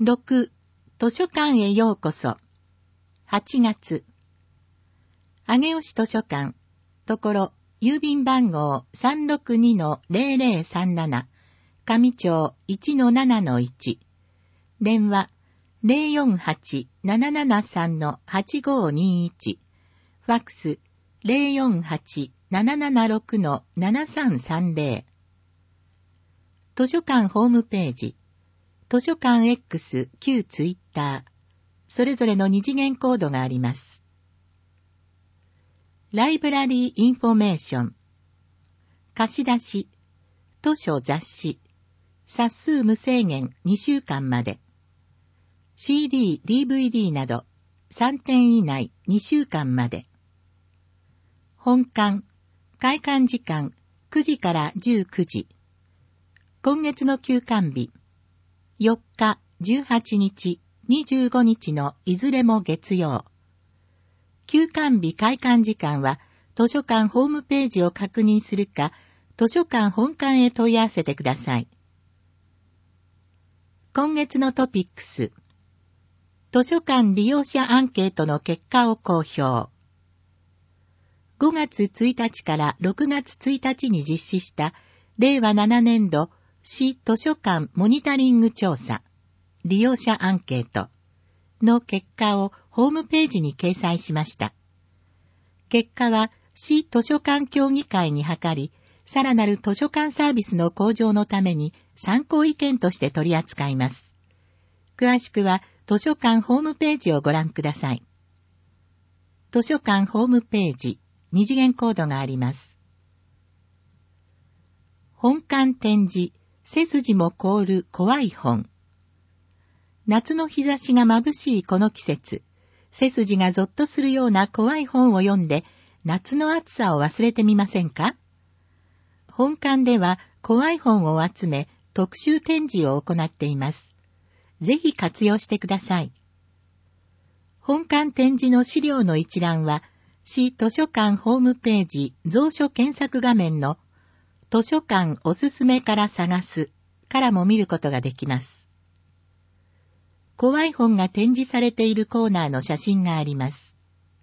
6、図書館へようこそ。8月。上尾市図書館、ところ、郵便番号 362-0037、上町 1-7-1。電話 048-773-8521。ファックス 048-776-7330。図書館ホームページ、図書館 X 旧ツイッター、それぞれの二次元コードがあります。ライブラリーインフォメーション。貸し出し、図書雑誌、冊数無制限2週間まで。CD、DVD など3点以内2週間まで。本館、開館時間9時から19時。今月の休館日、4日、18日、25日のいずれも月曜。休館日開館時間は図書館ホームページを確認するか、図書館本館へ問い合わせてください。今月のトピックス。図書館利用者アンケートの結果を公表。5月1日から6月1日に実施した令和7年度市図書館モニタリング調査利用者アンケートの結果をホームページに掲載しました。結果は市図書館協議会に諮り、さらなる図書館サービスの向上のために参考意見として取り扱います。詳しくは図書館ホームページをご覧ください。図書館ホームページ、二次元コードがあります。本館展示、背筋も凍る怖い本。夏の日差しが眩しいこの季節、背筋がゾッとするような怖い本を読んで、夏の暑さを忘れてみませんか？本館では怖い本を集め、特集展示を行っています。ぜひ活用してください。本館展示の資料の一覧は、市図書館ホームページ蔵書検索画面の図書館おすすめから探すからも見ることができます。怖い本が展示されているコーナーの写真があります。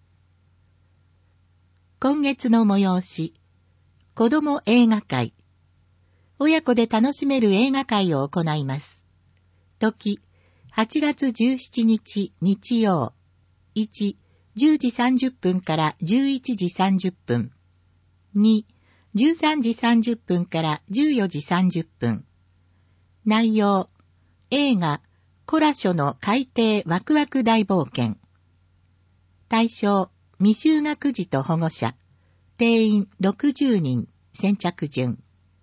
今月の催し、子ども映画会。親子で楽しめる映画会を行います。時、8月17日日曜。1、10時30分から11時30分。2、13時30分から14時30分。内容、映画、コラ書の海底ワクワク大冒険。対象、未就学児と保護者。定員60人、先着順。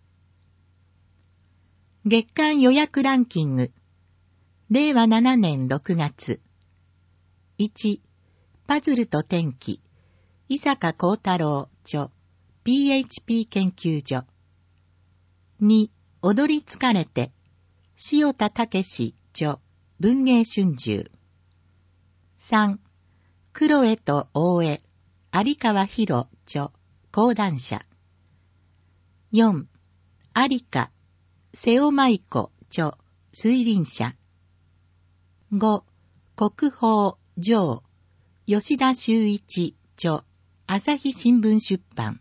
月間予約ランキング。令和7年6月。1、パズルと天気。伊坂幸太郎著。PHP 研究所。2、踊り疲れて。塩田武著。文芸春秋。3、クロエと大江。有川博著。講談社。4、有香。瀬尾舞子著。推輪社。5、国宝上。吉田修一著。朝日新聞出版。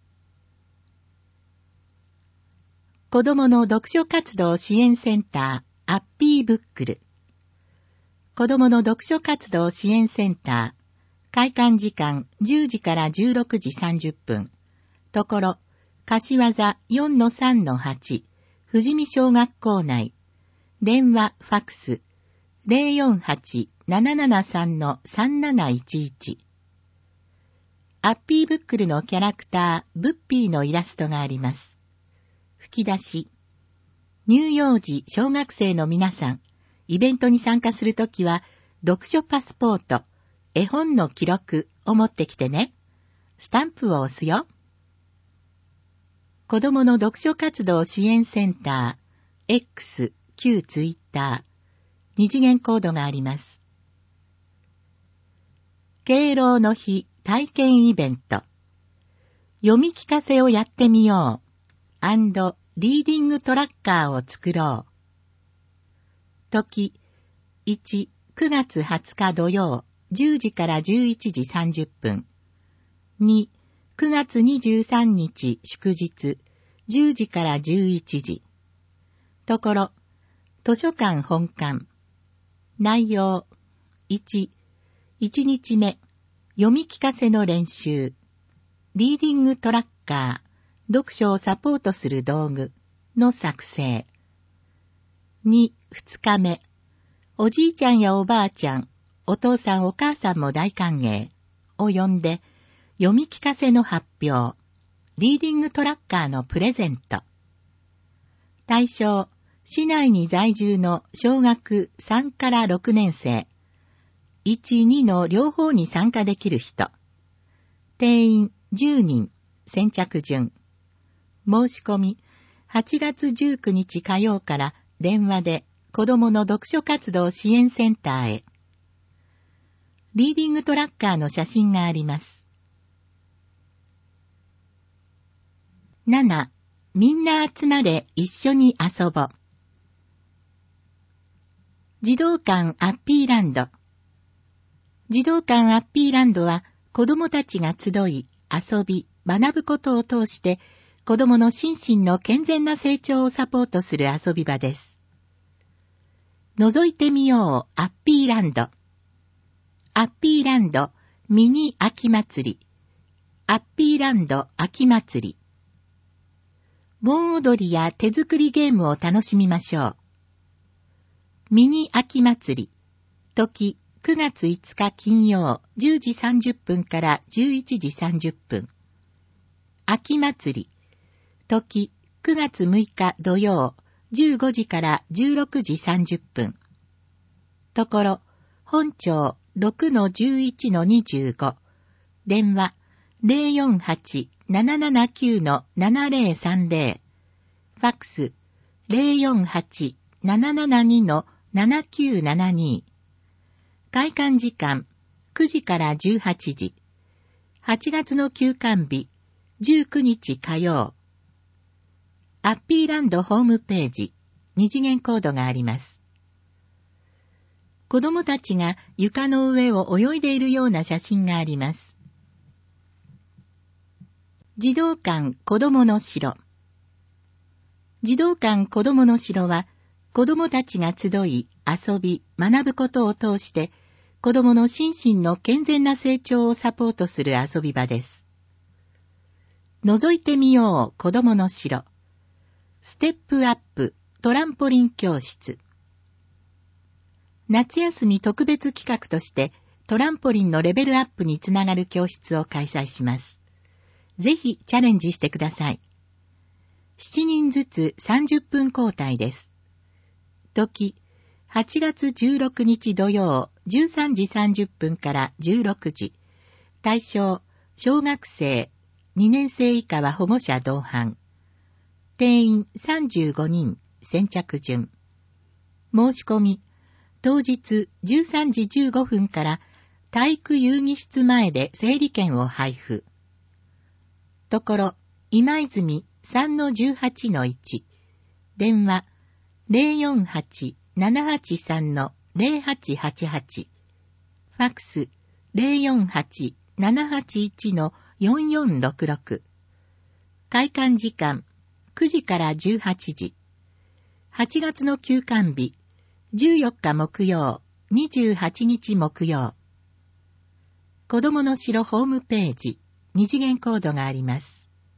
子どもの読書活動支援センター、アッピーブックル。子どもの読書活動支援センター、開館時間10時から16時30分。ところ、柏座 4-3-8、富士見小学校内。電話、ファックス、048-773-3711。アッピーブックルのキャラクター、ブッピーのイラストがあります。吹き出し。乳幼児小学生の皆さん、イベントに参加するときは、読書パスポート、絵本の記録を持ってきてね。スタンプを押すよ。子どもの読書活動支援センター、X、旧ツイッター、二次元コードがあります。敬老の日体験イベント。読み聞かせをやってみよう。リーディングトラッカーを作ろう。時、 1、9月20日土曜、10時から11時30分。2、9月23日祝日、10時から11時。ところ、図書館本館。内容。1、1日目、読み聞かせの練習。リーディングトラッカー、読書をサポートする道具の作成。2、2日目、おじいちゃんやおばあちゃん、お父さんお母さんも大歓迎を呼んで、読み聞かせの発表、リーディングトラッカーのプレゼント。対象、市内に在住の小学3から6年生、1、2の両方に参加できる人。定員10人、先着順。申し込み、8月19日火曜から電話で子どもの読書活動支援センターへ。リーディングトラッカーの写真があります。7、みんな集まれ一緒に遊ぼ。児童館アッピーランド。児童館アッピーランドは子どもたちが集い、遊び、学ぶことを通して子どもの心身の健全な成長をサポートする遊び場です。覗いてみようアッピーランド。アッピーランドミニ秋祭り。アッピーランド秋祭り。盆踊りや手作りゲームを楽しみましょう。ミニ秋祭り。時9月5日金曜10時30分から11時30分。秋祭り。時9月6日土曜15時から16時30分。ところ、本庁 6-11-25。電話 048-779-7030。ファックス 048-772-7972。開館時間9時から18時。8月の休館日19日火曜。アッピーランドホームページ、二次元コードがあります。子供たちが床の上を泳いでいるような写真があります。児童館子供の城。児童館子供の城は、子供たちが集い、遊び、学ぶことを通して、子供の心身の健全な成長をサポートする遊び場です。覗いてみよう子供の城。ステップアップトランポリン教室。夏休み特別企画としてトランポリンのレベルアップにつながる教室を開催します。ぜひチャレンジしてください。7人ずつ30分交代です。時、8月16日土曜13時30分から16時。対象、小学生、2年生以下は保護者同伴。定員35人、先着順。申し込み、当日13時15分から体育遊戯室前で整理券を配布。ところ、今泉 3-18-1。電話 048-783-0888。ファックス 048-781-4466。開館時間9時から18時。8月の休館日、14日木曜、28日木曜。子供の城ホームページ、二次元コードがあります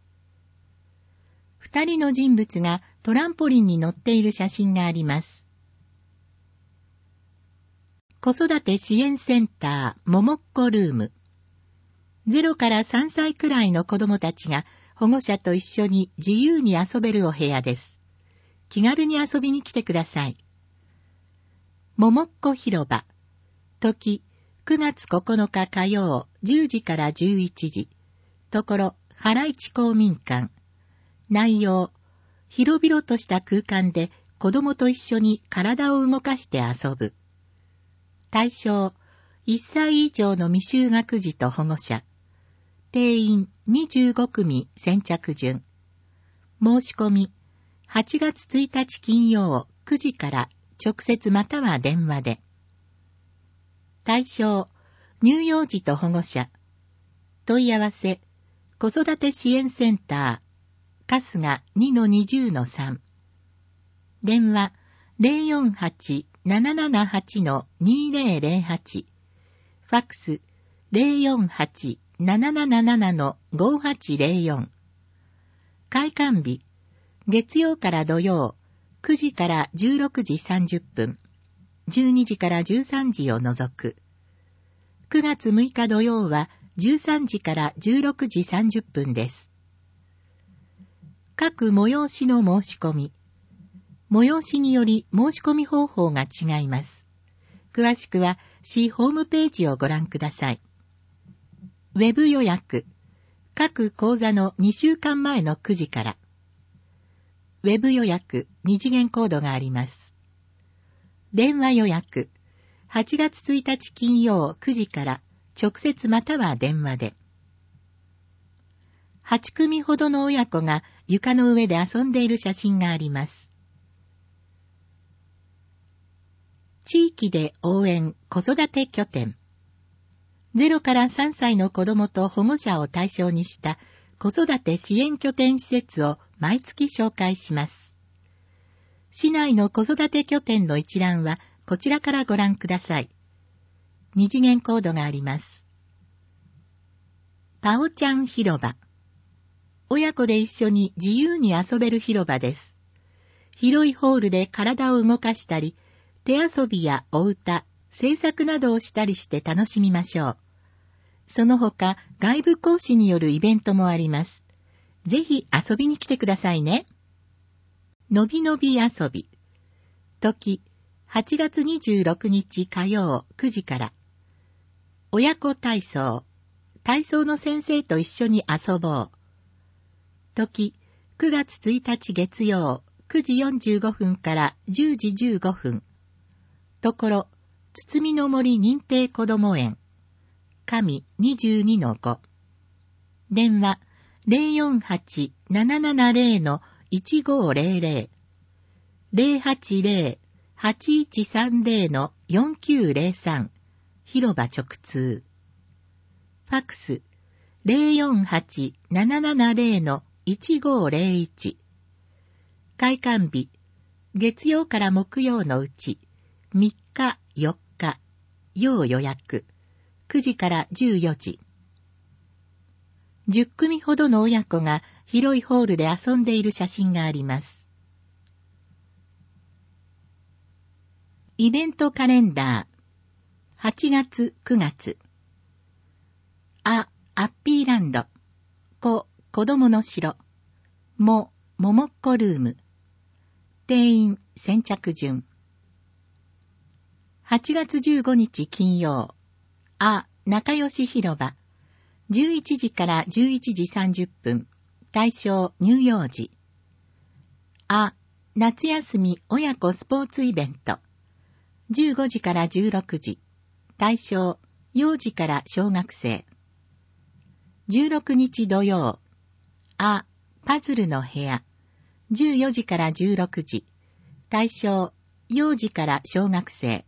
。2人の人物がトランポリンに乗っている写真があります。子育て支援センター、ももっこルーム。0から3歳くらいの子供たちが保護者と一緒に自由に遊べるお部屋です。気軽に遊びに来てください。ももっこ広場。時、9月9日火曜、10時から11時。ところ、原市公民館。内容、広々とした空間で子供と一緒に体を動かして遊ぶ。対象、1歳以上の未就学児と保護者。定員25組先着順。申し込み、8月1日金曜9時から直接または電話で。 対象、乳幼児と保護者。問い合わせ、子育て支援センター、春日 2-20-3。電話、048-778-2008。ファックス、048-777-5804。開館日、月曜から土曜、9時から16時30分、12時から13時を除く。9月6日土曜は13時から16時30分です。各催しの申し込み。催しにより申し込み方法が違います。詳しくは市ホームページをご覧ください。ウェブ予約。各講座の2週間前の9時から。ウェブ予約2次元コードがあります。電話予約。8月1日金曜9時から直接または電話で。8組ほどの親子が床の上で遊んでいる写真があります。地域で応援子育て拠点。0から3歳の子どもと保護者を対象にした子育て支援拠点施設を毎月紹介します。市内の子育て拠点の一覧はこちらからご覧ください。2次元コードがあります。パオちゃん広場。親子で一緒に自由に遊べる広場です。広いホールで体を動かしたり、手遊びやお歌、制作などをしたりして楽しみましょう。その他、外部講師によるイベントもあります。ぜひ遊びに来てくださいね。のびのび遊び。時、8月26日火曜9時から。親子体操。体操の先生と一緒に遊ぼう。時、9月1日月曜9時45分から10時15分。ところ、つつみの森認定こども園。上 22-5。電話、048-770-1500。080-8130-4903。広場直通。ファックス、048-770-1501。開館日、月曜から木曜のうち、3日、4日、要予約。9時から14時。10組ほどの親子が広いホールで遊んでいる写真があります。イベントカレンダー。8月、9月。アッピーランド。子供の城。ももっこルーム。定員先着順。8月15日金曜。仲良し広場。11時から11時30分。対象乳幼児。夏休み親子スポーツイベント。15時から16時。対象幼児から小学生。16日土曜。パズルの部屋。14時から16時。対象幼児から小学生。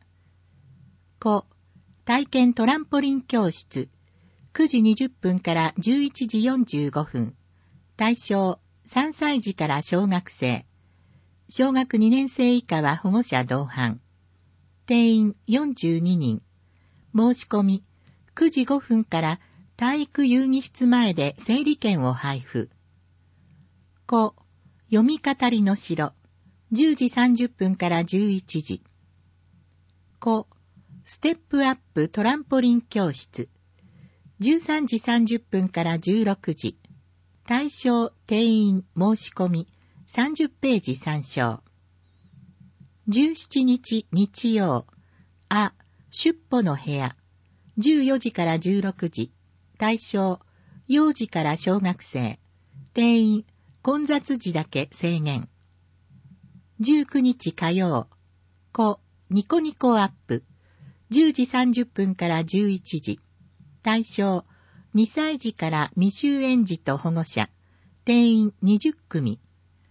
体験トランポリン教室。9時20分から11時45分。対象3歳児から小学生。小学2年生以下は保護者同伴。定員42人。申し込み9時5分から体育遊戯室前で整理券を配布。読み語りの城。10時30分から11時。ステップアップトランポリン教室。13時30分から16時。対象定員申し込み30ページ参照。17日日曜。出歩の部屋。14時から16時。対象幼児から小学生。定員混雑時だけ制限。19日火曜。ニコニコアップ。10時30分から11時。対象2歳児から未就園児と保護者。定員20組。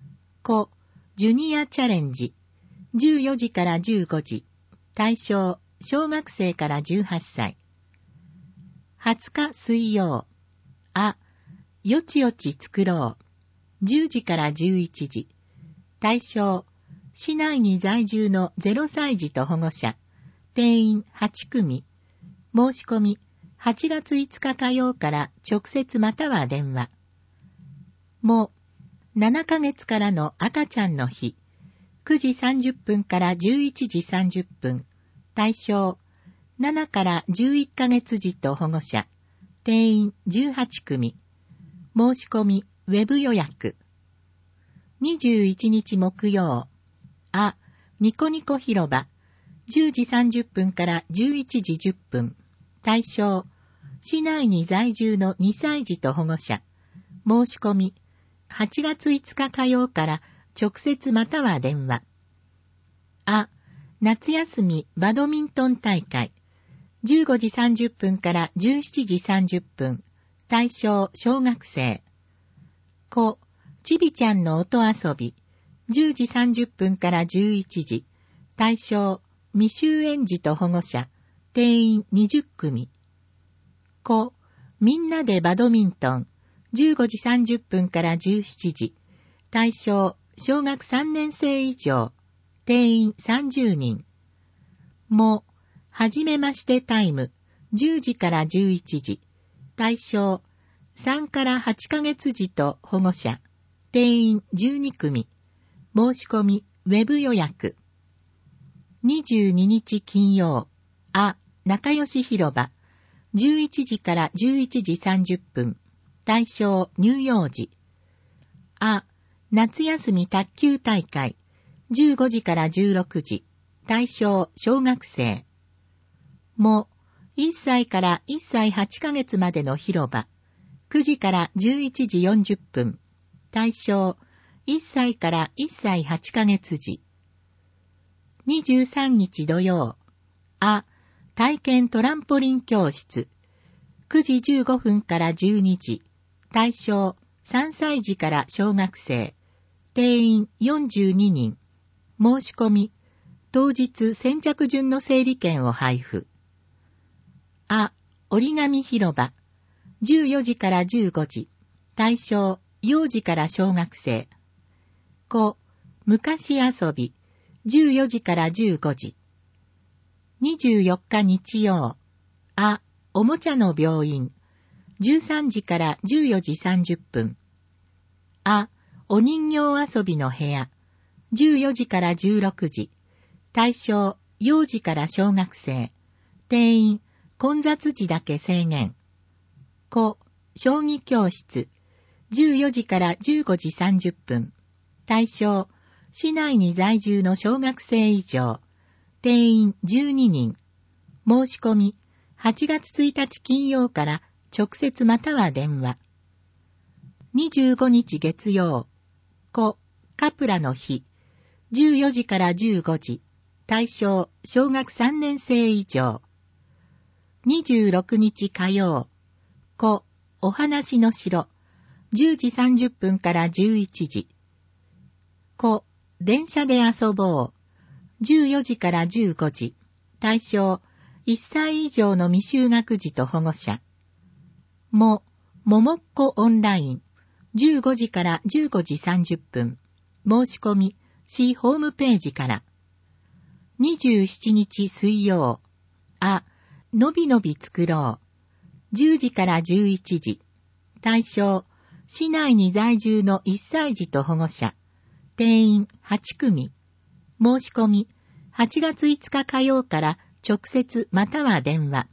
ジュニアチャレンジ。14時から15時。対象小学生から18歳。20日水曜。よちよち作ろう。10時から11時。対象、市内に在住の0歳児と保護者。定員8組。申し込み、8月5日火曜から直接または電話。も、7ヶ月からの赤ちゃんの日。9時30分から11時30分。対象、7から11ヶ月児と保護者。定員18組。申し込み、ウェブ予約。21日木曜。ニコニコ広場。10時30分から11時10分。対象、市内に在住の2歳児と保護者。申し込み、8月5日火曜から直接または電話。夏休みバドミントン大会。15時30分から17時30分。対象、小学生。ちびちゃんの音遊び。10時30分から11時。対象、未就園児と保護者。定員20組。みんなでバドミントン。15時30分から17時。対象、小学3年生以上。定員30人。はじめましてタイム。10時から11時。対象、3から8ヶ月児と保護者。定員12組。申し込み、ウェブ予約。22日金曜。仲良し広場。11時から11時30分。対象、乳幼児。夏休み卓球大会。15時から16時。対象、小学生。1歳から1歳8ヶ月までの広場。9時から11時40分。対象、1歳から1歳8ヶ月時。23日土曜。体験トランポリン教室。9時15分から12時。対象、3歳児から小学生。定員42人。申し込み。当日先着順の整理券を配布。折り紙広場。14時から15時。対象、幼児から小学生。昔遊び。14時から15時。24日日曜。おもちゃの病院。13時から14時30分。お人形遊びの部屋。14時から16時。対象、幼児から小学生。定員、混雑時だけ制限。将棋教室。14時から15時30分。対象、市内に在住の小学生以上。定員12人。申し込み、8月1日金曜から直接または電話。25日月曜。カプラの日。14時から15時。対象、小学3年生以上。26日火曜。お話の城。10時30分から11時。電車で遊ぼう。14時から15時。対象、1歳以上の未就学児と保護者。ももっこオンライン。15時から15時30分。申し込み、市ホームページから。27日水曜。のびのび作ろう。10時から11時。対象、市内に在住の1歳児と保護者。定員8組。申し込み、8月5日火曜から直接または電話。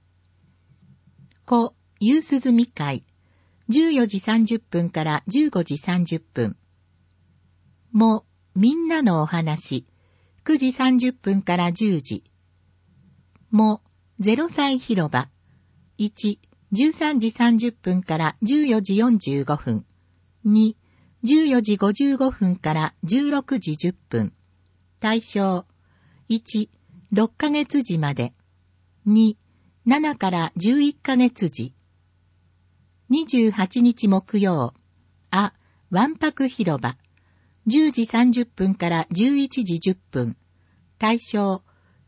夕涼み会。14時30分から15時30分。みんなのお話。9時30分から10時。0歳広場。1、13時30分から14時45分。2、14時55分から16時10分。対象。1、6ヶ月時まで。2、7から11ヶ月時。28日木曜。わんぱく広場。10時30分から11時10分。対象。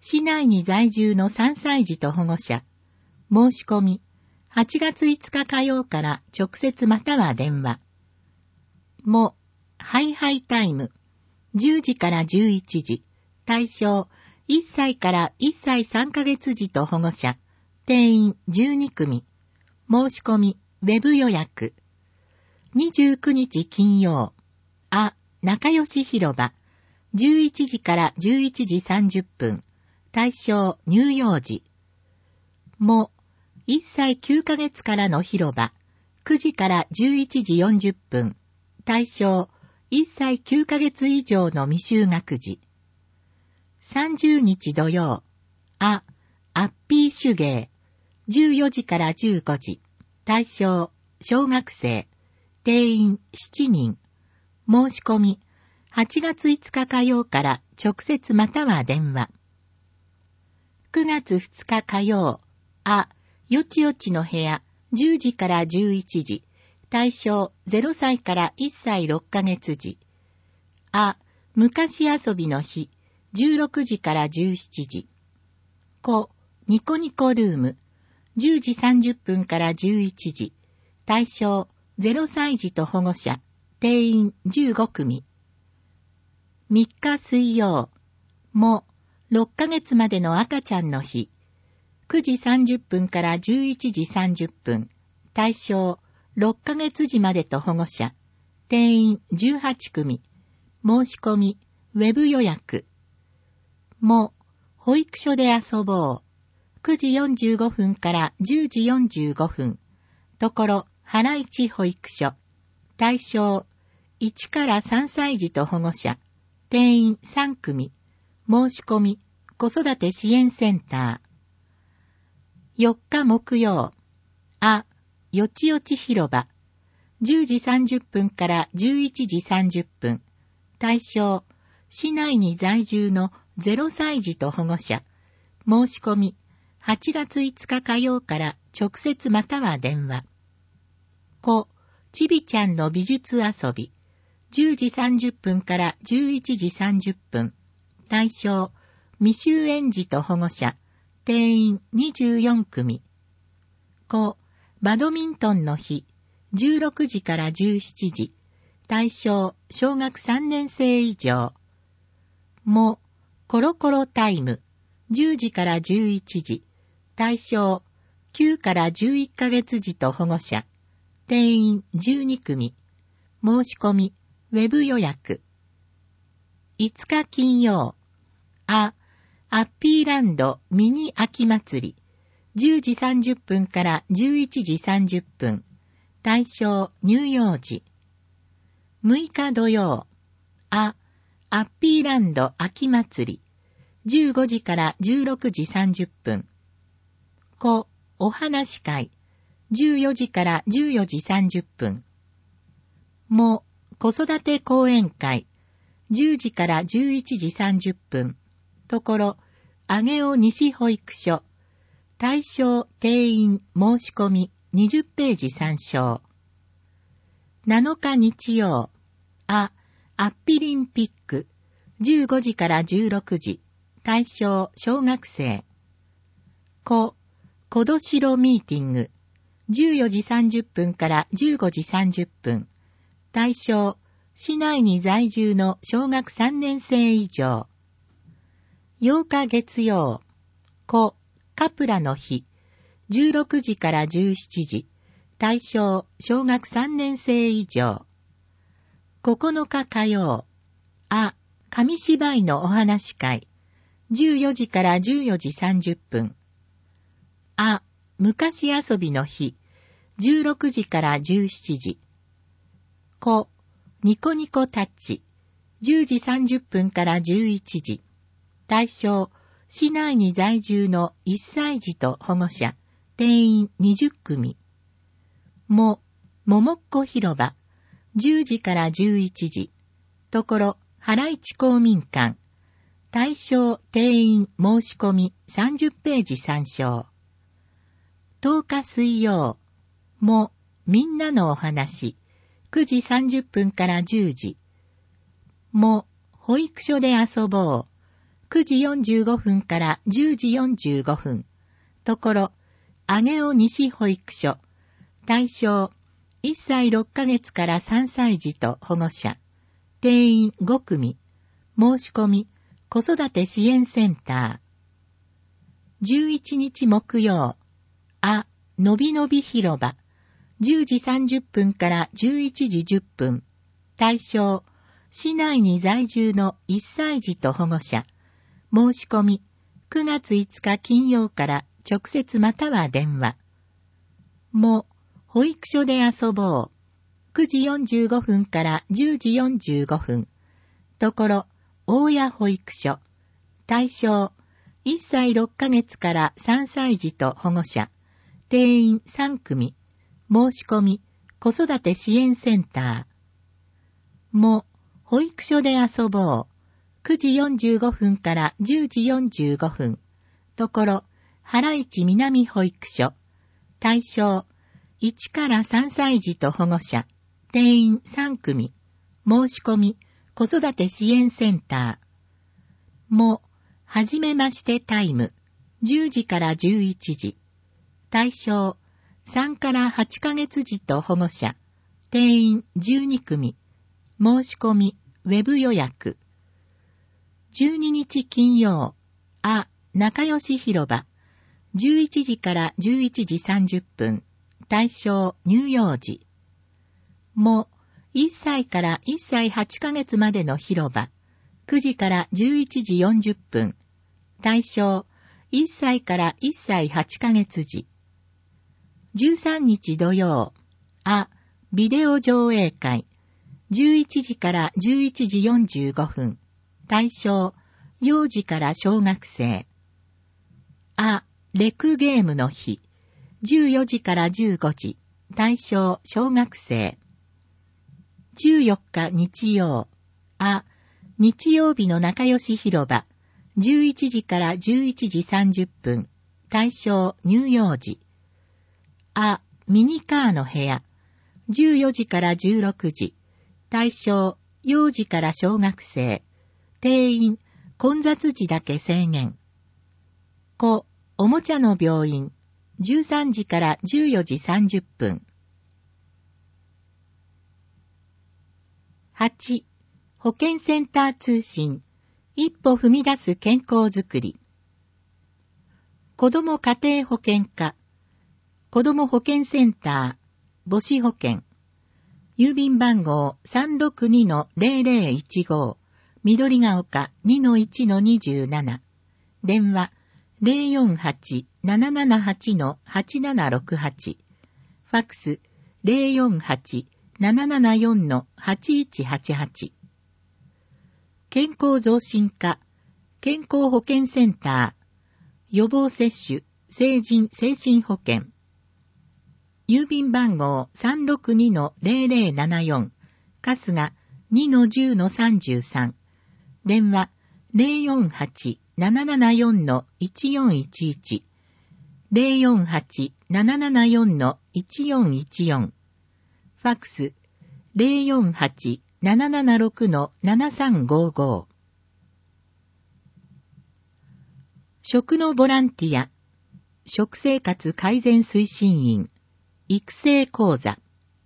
市内に在住の3歳児と保護者。申し込み、8月5日火曜から直接または電話。も、ハイハイタイム、10時から11時。対象、1歳から1歳3ヶ月児と保護者。定員12組。申し込み、ウェブ予約。29日金曜。仲良し広場。11時から11時30分。対象、乳幼児。も、1歳9ヶ月からの広場。9時から11時40分。対象、1歳9ヶ月以上の未就学児。30日土曜。アッピー手芸。14時から15時。対象、小学生。定員7人。申し込み、8月5日火曜から直接または電話。9月2日火曜。よちよちの部屋。10時から11時。対象0歳から1歳6ヶ月児。昔遊びの日。16時から17時。ニコニコルーム。10時30分から11時。対象0歳児と保護者。定員15組。3日水曜。も、6ヶ月までの赤ちゃんの日。9時30分から11時30分。対象6ヶ月児までと保護者。定員18組。申し込み、ウェブ予約。も、保育所で遊ぼう。9時45分から10時45分。ところ、原市保育所。対象、1から3歳児と保護者。定員3組。申し込み、子育て支援センター。4日木曜。よちよち広場。10時30分から11時30分。対象、市内に在住の0歳児と保護者。申し込み、8月5日火曜から直接または電話。ちびちゃんの美術遊び。10時30分から11時30分。対象、未就園児と保護者。定員24組。バドミントンの日。16時から17時。対象、小学3年生以上。も、コロコロタイム。10時から11時。対象、9から11ヶ月児と保護者。定員12組。申し込み、ウェブ予約。5日金曜。ハッピーランドミニ秋祭り。10時30分から11時30分。対象、乳幼児。6日土曜。ハッピーランド秋祭り。15時から16時30分。お話会。14時から14時30分。も、子育て講演会。10時から11時30分。ところ、上尾西保育所。対象定員申し込み20ページ参照。7日日曜。アッピリンピック。15時から16時。対象小学生。子どしろミーティング。14時30分から15時30分。対象、市内に在住の小学3年生以上。8日月曜。カプラの日。16時から17時。対象、小学3年生以上。9日火曜。紙芝居のお話会。14時から14時30分。昔遊びの日。16時から17時。ニコニコタッチ。10時30分から11時。対象、市内に在住の1歳児と保護者。定員20組。ももっこ広場。10時から11時。ところ、原市公民館。対象定員申し込み30ページ参照。10日水曜。も、みんなのお話。9時30分から10時。も、保育所で遊ぼう。 9時45分から10時45分。ところ、上尾西保育所。対象、1歳6ヶ月から3歳児と保護者。定員5組。申し込み、子育て支援センター。11日木曜。のびのび広場。10時30分から11時10分。対象、市内に在住の1歳児と保護者。申し込み、9月5日金曜から直接または電話。保育所で遊ぼう。9時45分から10時45分。ところ、大谷保育所。対象、1歳6ヶ月から3歳児と保護者。定員3組。申し込み、子育て支援センター。保育所で遊ぼう。9時45分から10時45分。ところ、原市南保育所。対象、1から3歳児と保護者。定員3組。申し込み、子育て支援センター。はじめましてタイム。10時から11時。対象、3から8ヶ月児と保護者。定員12組。申し込み、ウェブ予約。12日金曜。仲良し広場。11時から11時30分。対象、乳幼児。1歳から1歳8ヶ月までの広場。9時から11時40分。対象、1歳から1歳8ヶ月児。13日土曜。ビデオ上映会。11時から11時45分。対象、幼児から小学生。レクゲームの日。14時から15時。対象、小学生。14日日曜。日曜日の仲良し広場。11時から11時30分。対象、乳幼児。ミニカーの部屋。14時から16時。対象、幼児から小学生。定員、混雑時だけ制限。おもちゃの病院。13時から14時30分。8. 保健センター通信。一歩踏み出す健康づくり。子ども家庭保健課。子ども保健センター。母子保健。郵便番号 362-0015。緑が丘 2-1-27。電話 048-778-8768。ファックス 048-774-8188。健康増進課、健康保健センター、予防接種、成人精神保健。郵便番号 362-0074。春日 2-10-33。電話 048-774-1411。048-774-1414。ファックス 048-776-7355。食のボランティア、食生活改善推進員、育成講座。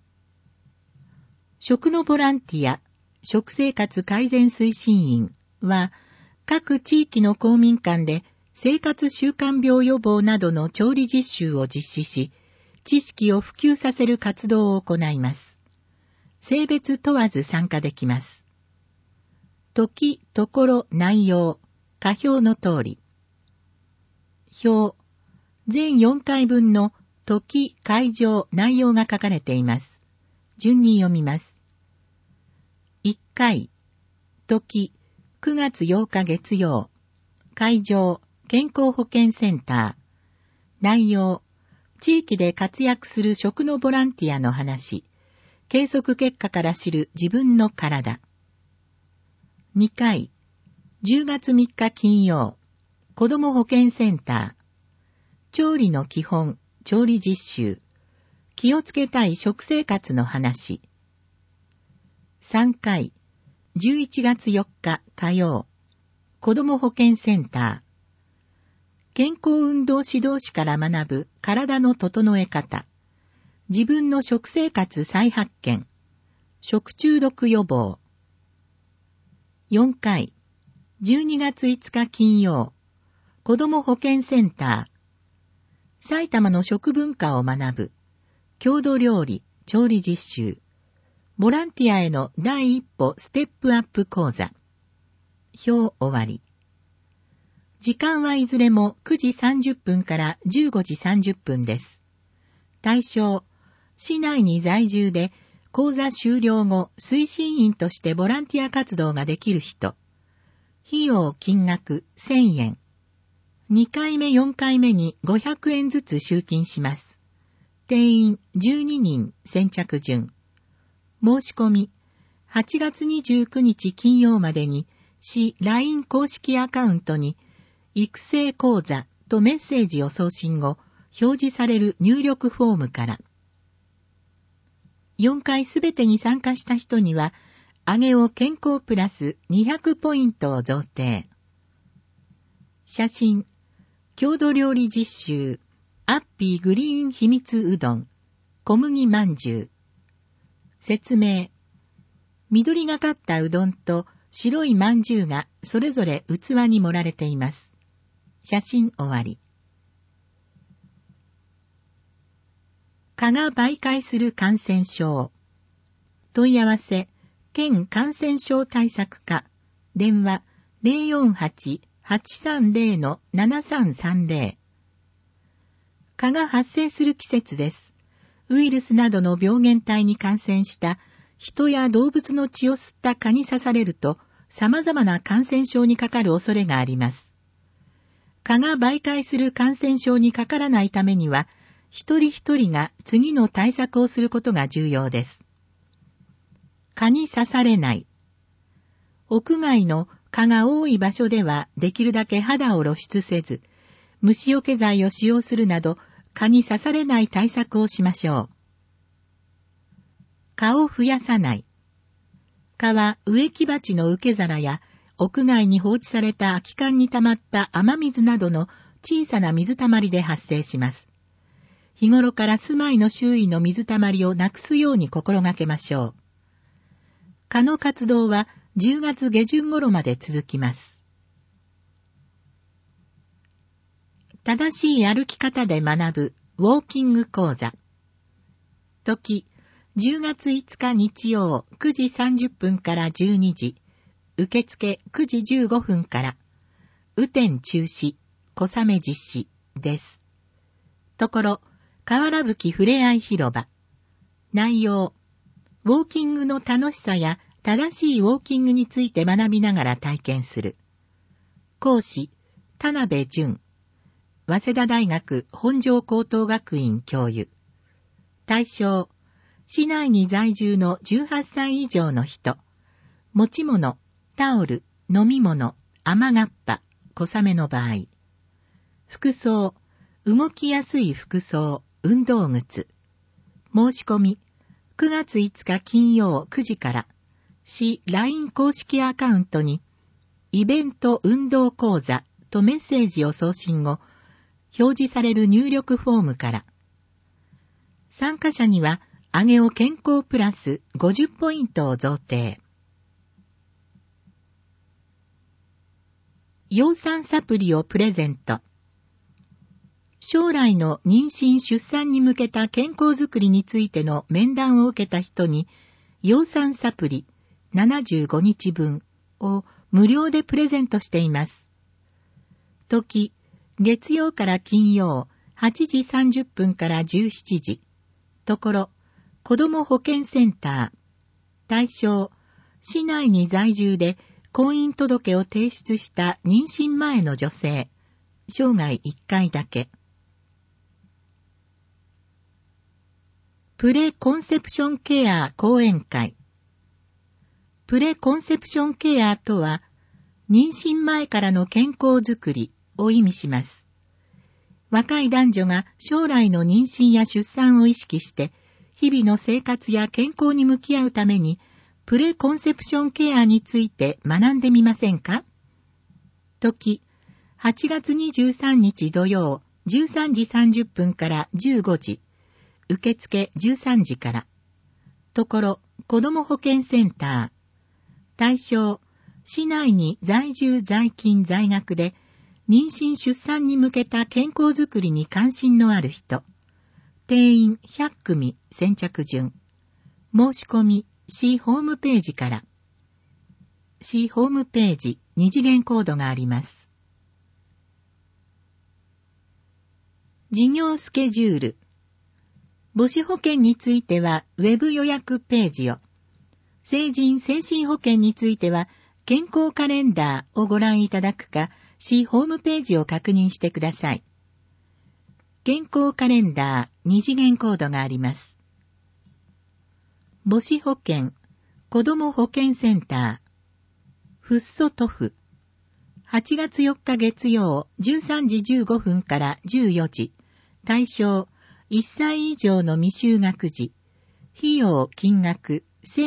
食のボランティア、食生活改善推進員は、各地域の公民館で生活習慣病予防などの調理実習を実施し、知識を普及させる活動を行います。性別問わず参加できます。時、ところ、内容、下表の通り。表、全4回分の時、会場、内容が書かれています。順に読みます。1回、時、9月8日月曜。会場、健康保健センター。内容、地域で活躍する食のボランティアの話。計測結果から知る自分の体。2回、10月3日金曜。子ども保健センター。調理の基本、調理実習。気をつけたい食生活の話。3回、11月4日火曜。 子ども保健センター。健康運動指導士から学ぶ体の整え方。自分の食生活再発見。食中毒予防。4回。12月5日金曜。子ども保健センター。埼玉の食文化を学ぶ。郷土料理、調理実習。ボランティアへの第一歩ステップアップ講座。表終わり。時間はいずれも9時30分から15時30分です。対象、市内に在住で講座終了後推進員としてボランティア活動ができる人。費用金額1000円。2回目4回目に500円ずつ集金します。定員12人先着順。申し込み、8月29日金曜までに市 LINE 公式アカウントに育成講座とメッセージを送信後、表示される入力フォームから。4回すべてに参加した人には、あげお健康プラス200ポイントを贈呈。写真、郷土料理実習、アッピーグリーン秘密うどん、小麦まんじゅう。説明。緑がかったうどんと白いまんじゅうがそれぞれ器に盛られています。写真終わり。蚊が媒介する感染症。問い合わせ、県感染症対策課、電話 048-830-7330。蚊が発生する季節です。ウイルスなどの病原体に感染した人や動物の血を吸った蚊に刺されると様々な感染症にかかる恐れがあります。蚊が媒介する感染症にかからないためには、一人一人が次の対策をすることが重要です。蚊に刺されない。屋外の蚊が多い場所ではできるだけ肌を露出せず、虫除け剤を使用するなど、蚊に刺されない対策をしましょう。蚊を増やさない。蚊は植木鉢の受け皿や屋外に放置された空き缶に溜まった雨水などの小さな水たまりで発生します。日頃から住まいの周囲の水たまりをなくすように心がけましょう。蚊の活動は10月下旬頃まで続きます。正しい歩き方で学ぶウォーキング講座。時、10月5日日曜9時30分から12時、受付9時15分から、雨天中止、小雨実施です。ところ、河原吹ふれあい広場。内容、ウォーキングの楽しさや正しいウォーキングについて学びながら体験する。講師、田辺淳。早稲田大学本庄高等学院教諭。対象、市内に在住の18歳以上の人。持ち物、タオル、飲み物、雨がっぱ、小雨の場合。服装、動きやすい服装、運動靴。申し込み、9月5日金曜9時から、市 LINE 公式アカウントに、イベント運動講座とメッセージを送信後、表示される入力フォームから。参加者には、あげお健康プラス50ポイントを贈呈。葉酸サプリをプレゼント。将来の妊娠出産に向けた健康づくりについての面談を受けた人に、葉酸サプリ75日分を無料でプレゼントしています。時、月曜から金曜8時30分から17時。ところ、子ども保健センター。対象、市内に在住で婚姻届を提出した妊娠前の女性。生涯1回だけ。プレコンセプションケア講演会。プレコンセプションケアとは、妊娠前からの健康づくりを意味します。若い男女が将来の妊娠や出産を意識して、日々の生活や健康に向き合うために、プレコンセプションケアについて学んでみませんか？ 時、8月23日土曜、13時30分から15時。受付13時から。ところ、子ども保健センター。対象、市内に在住在勤在学で、妊娠出産に向けた健康づくりに関心のある人。定員100組先着順。申し込み、市ホームページから。市ホームページ、二次元コードがあります。事業スケジュール。母子保健については、ウェブ予約ページを。成人精神保健については、健康カレンダーをご覧いただくか、市ホームページを確認してください。健康カレンダー、二次元コードがあります。母子保健、子ども保健センター、フッソトフ。8月4日月曜、13時15分から14時。対象、1歳以上の未就学児。費用金額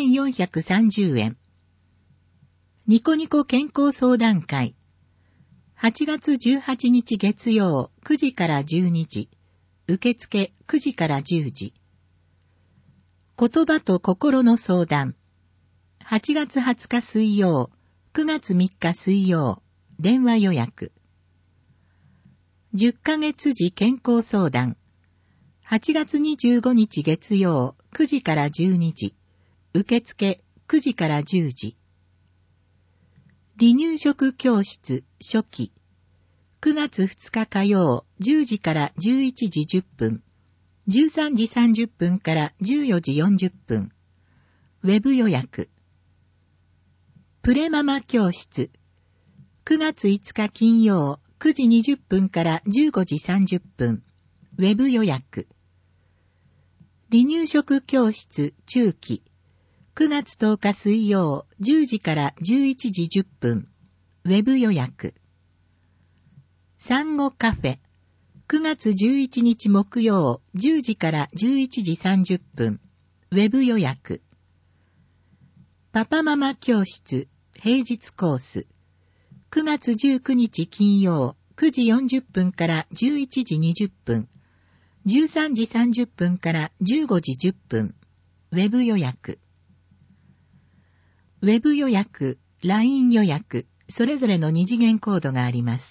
1430円。ニコニコ健康相談会。8月18日月曜9時から12時。受付9時から10時。言葉と心の相談。8月20日水曜、9月3日水曜。電話予約。10ヶ月時健康相談。8月25日月曜9時から12時。受付9時から10時。離乳食教室初期。9月2日火曜10時から11時10分。13時30分から14時40分。ウェブ予約。プレママ教室。9月5日金曜9時20分から15時30分。ウェブ予約。離乳食教室中期。9月10日水曜10時から11時10分。ウェブ予約。産後カフェ。9月11日木曜10時から11時30分。ウェブ予約。パパママ教室平日コース。9月19日金曜9時40分から11時20分。13時30分から15時10分。ウェブ予約。ウェブ予約、LINE 予約、それぞれの二次元コードがあります。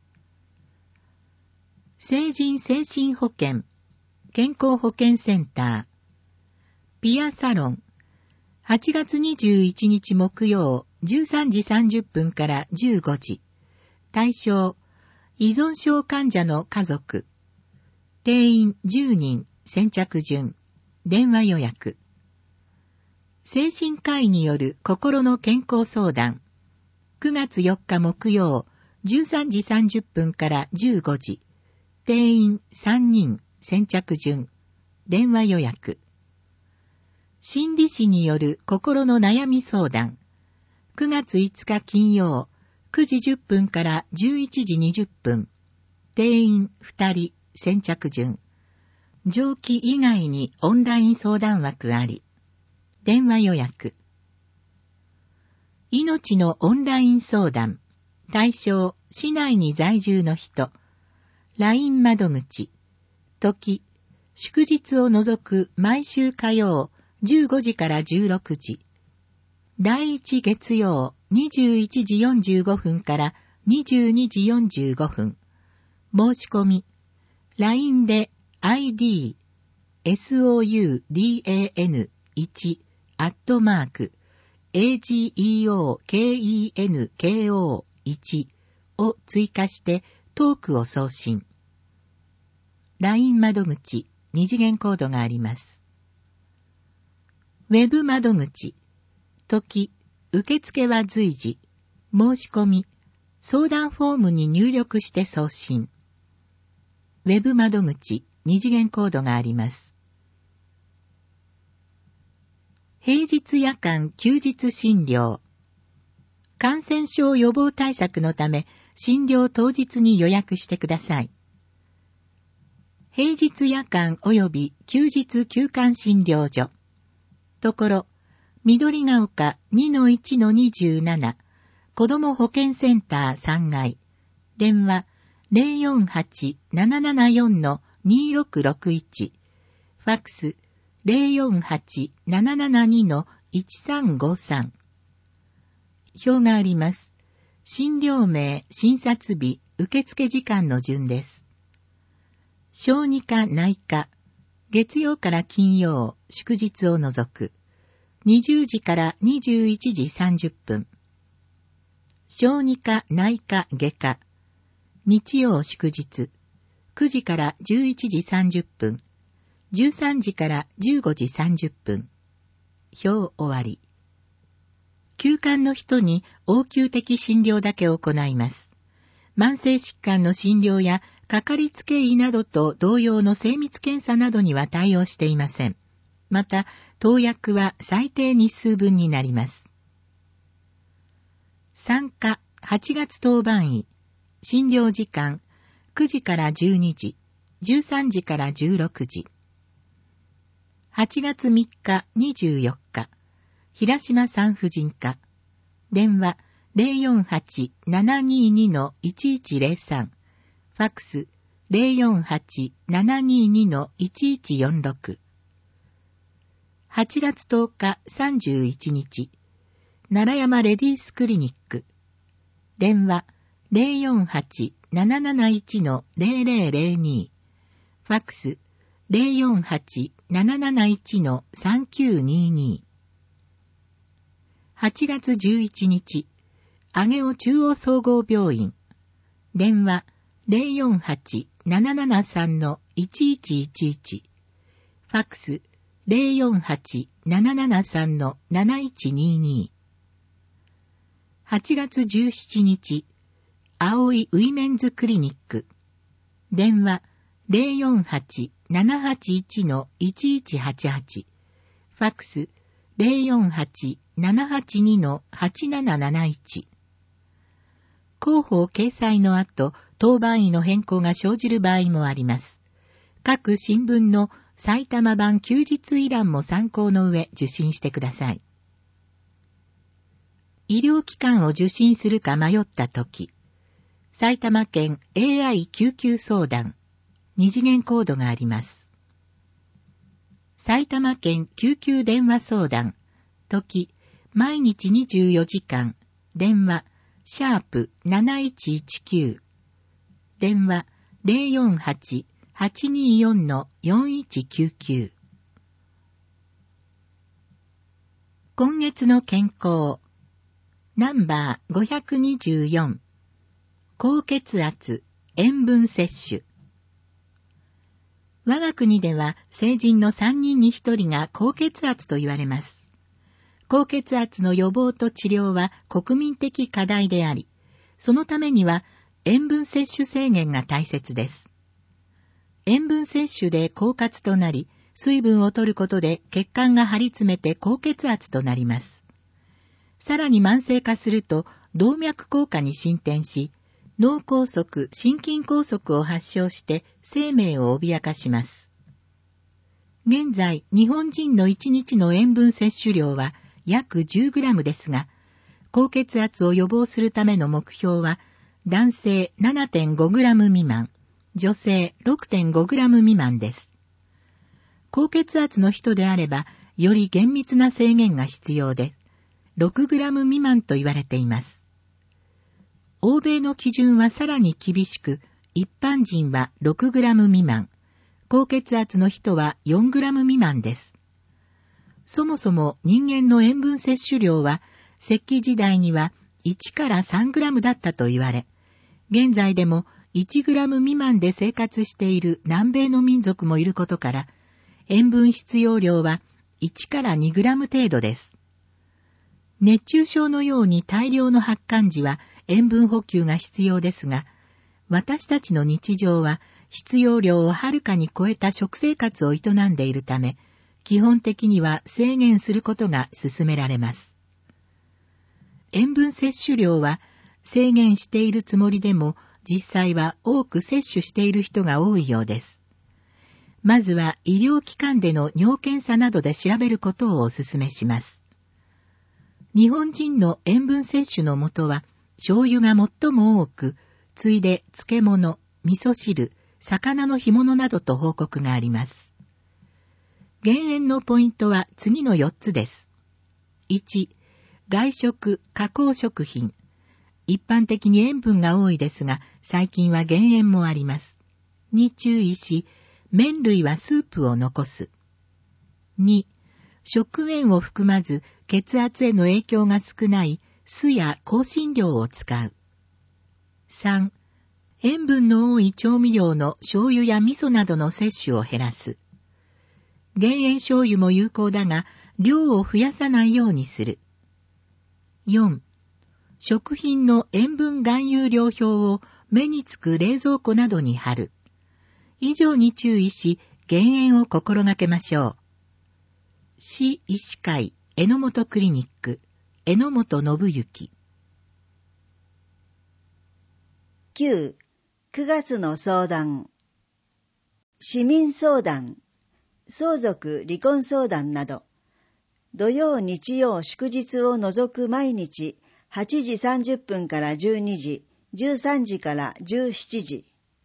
成人精神保健、健康保健センター、ピアサロン、8月21日木曜13時30分から15時。対象、依存症患者の家族。定員10人、先着順。電話予約。精神科医による心の健康相談。9月4日木曜、13時30分から15時。定員3人、先着順。電話予約。心理師による心の悩み相談。9月5日金曜、9時10分から11時20分。定員2人、先着順。上記以外にオンライン相談枠あり。電話予約。命のオンライン相談。対象、市内に在住の人。LINE 窓口。時、祝日を除く毎週火曜、15時から16時。第1月曜、21時45分から22時45分。申し込み。LINE で ID、SOUDAN1、@AGEOKENKO1 を追加してトークを送信。LINE 窓口、二次元コードがあります。ウェブ窓口。時、受付は随時。申し込み。相談フォームに入力して送信。ウェブ窓口、二次元コードがあります。平日夜間休日診療。感染症予防対策のため、診療当日に予約してください。平日夜間及び休日休館診療所。ところ、緑ヶ丘 2-1-27、 子ども保健センター3階。電話 048-774-2661。ファックス 048-772-1353。表があります。診療名、診察日、受付時間の順です。小児科内科、月曜から金曜、祝日を除く。20時から21時30分。小児科内科外科、日曜祝日、9時から11時30分。13時から15時30分。表終わり。休館の人に応急的診療だけ行います。慢性疾患の診療やかかりつけ医などと同様の精密検査などには対応していません。また、投薬は最低日数分になります。産科8月当番医、診療時間9時から12時、13時から16時。8月3日24日、平島産婦人科。電話 048-722-1103。ファックス 048-722-1146。8月10日31日、奈良山レディースクリニック。電話 048-771-0002。ファックス 048-771-3922。8月11日、上尾中央総合病院。電話 048-773-1111。ファックス 048-773-7122。8月17日、青いウィメンズクリニック。電話 048-781-1188。ファックス 048-782-8771。広報掲載の後、当番医の変更が生じる場合もあります。各新聞の埼玉版休日医覧も参考の上受診してください。医療機関を受診するか迷ったとき、埼玉県 AI 救急相談、2次元コードがあります。埼玉県救急電話相談、時、毎日24時間、電話、#7119。電話、048-824-4199。今月の健康、ナンバー524。高血圧、塩分摂取。我が国では成人の3人に1人が高血圧と言われます。高血圧の予防と治療は国民的課題であり、そのためには塩分摂取制限が大切です。塩分摂取で高血となり、水分を取ることで血管が張り詰めて高血圧となります。さらに慢性化すると動脈硬化に進展し、脳梗塞、心筋梗塞を発症して生命を脅かします。現在、日本人の1日の塩分摂取量は約 10g ですが、高血圧を予防するための目標は、男性 7.5g 未満、女性 6.5g 未満です。高血圧の人であれば、より厳密な制限が必要で、6g 未満と言われています。欧米の基準はさらに厳しく、一般人は 6g 未満、高血圧の人は 4g 未満です。そもそも人間の塩分摂取量は、石器時代には1から 3g だったと言われ、現在でも 1g 未満で生活している南米の民族もいることから、塩分必要量は1から 2g 程度です。熱中症のように大量の発汗時は塩分補給が必要ですが、私たちの日常は必要量をはるかに超えた食生活を営んでいるため、基本的には制限することが勧められます。塩分摂取量は制限しているつもりでも、実際は多く摂取している人が多いようです。まずは医療機関での尿検査などで調べることをお勧めします。日本人の塩分摂取の元は醤油が最も多く、次いで漬物、味噌汁、魚の干物などと報告があります。減塩のポイントは次の4つです。1、外食、加工食品。一般的に塩分が多いですが、最近は減塩もあります。に注意し、麺類はスープを残す。2、食塩を含まず血圧への影響が少ない酢や香辛料を使う。3、塩分の多い調味料の醤油や味噌などの摂取を減らす。減塩醤油も有効だが、量を増やさないようにする。4、食品の塩分含有量表を目につく冷蔵庫などに貼る。以上に注意し、減塩を心がけましょう。市医師会榎本クリニック榎本信之。 9、9月の相談。市民相談、相続離婚相談など、土曜日曜祝日を除く毎日8時30分から12時、13時から17時。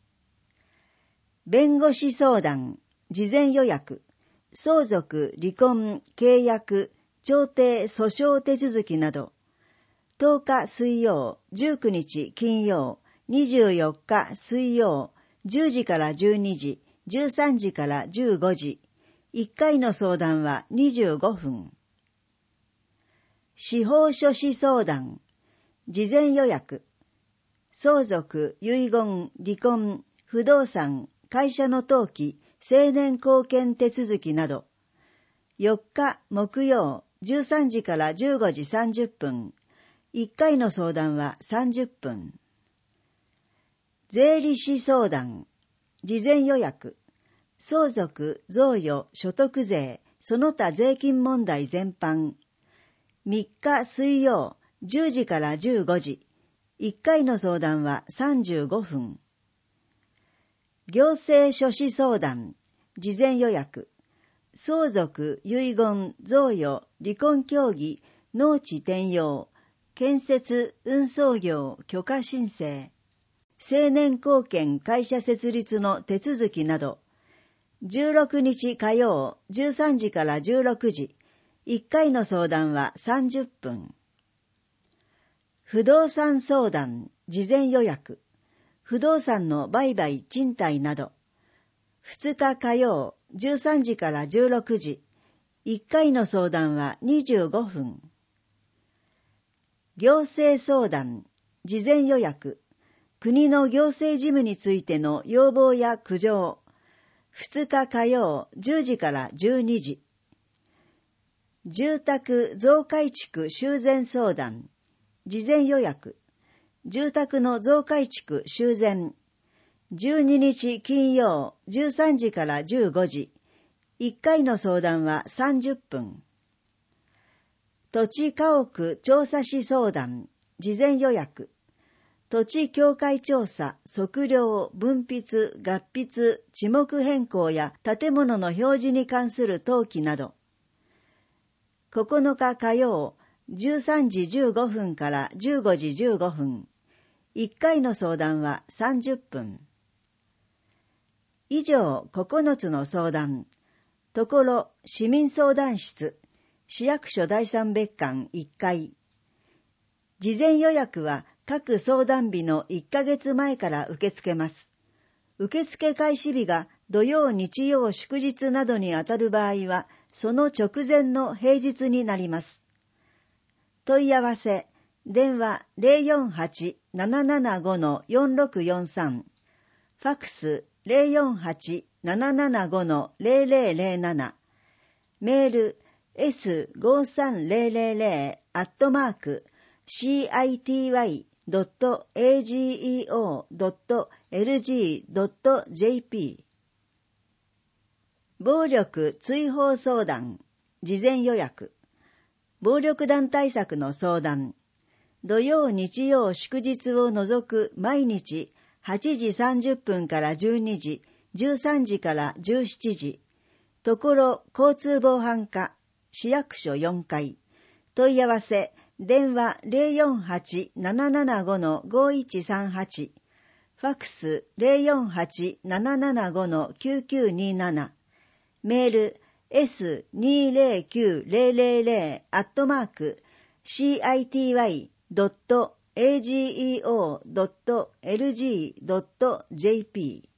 弁護士相談、事前予約、相続、離婚、契約、調停、訴訟手続きなど、10日水曜、19日金曜、24日水曜、10時から12時、13時から15時、1回の相談は25分。司法書士相談、事前予約、相続、遺言、離婚、不動産、会社の登記、成年後見手続きなど、4日木曜13時から15時30分、1回の相談は30分。税理士相談、事前予約、相続、贈与、所得税、その他税金問題全般、3日水曜10時から15時、1回の相談は35分。行政書士相談、事前予約、相続、遺言、贈与、離婚協議、農地転用、建設、運送業、許可申請、成年後見会社設立の手続きなど、16日火曜13時から16時、1回の相談は30分。不動産相談、事前予約、不動産の売買賃貸など、2日火曜13時から16時、1回の相談は25分。行政相談、事前予約、国の行政事務についての要望や苦情、2日火曜10時から12時。住宅増改築修繕相談、事前予約、住宅の増改築修繕、12日金曜13時から15時、1回の相談は30分。土地家屋調査士相談、事前予約、土地境界調査、測量、分筆、合筆、地目変更や建物の表示に関する登記など、9日火曜、13時15分から15時15分、1回の相談は30分。以上9つの相談、ところ市民相談室、市役所第3別館1階。事前予約は各相談日の1ヶ月前から受け付けます。受付開始日が土曜、日曜、祝日などにあたる場合は、その直前の平日になります。問い合わせ、電話 048-775-4643、ファックス 048-775-0007、メール s53000@city.ageo.lg.jp。 暴力追放相談、事前予約、暴力団対策の相談、土曜日曜祝日を除く毎日8時30分から12時、13時から17時、ところ交通防犯課、市役所4階、問い合わせ電話 048-775-5138、ファックス 048-775-9927、メール city.ageo.lg.jp。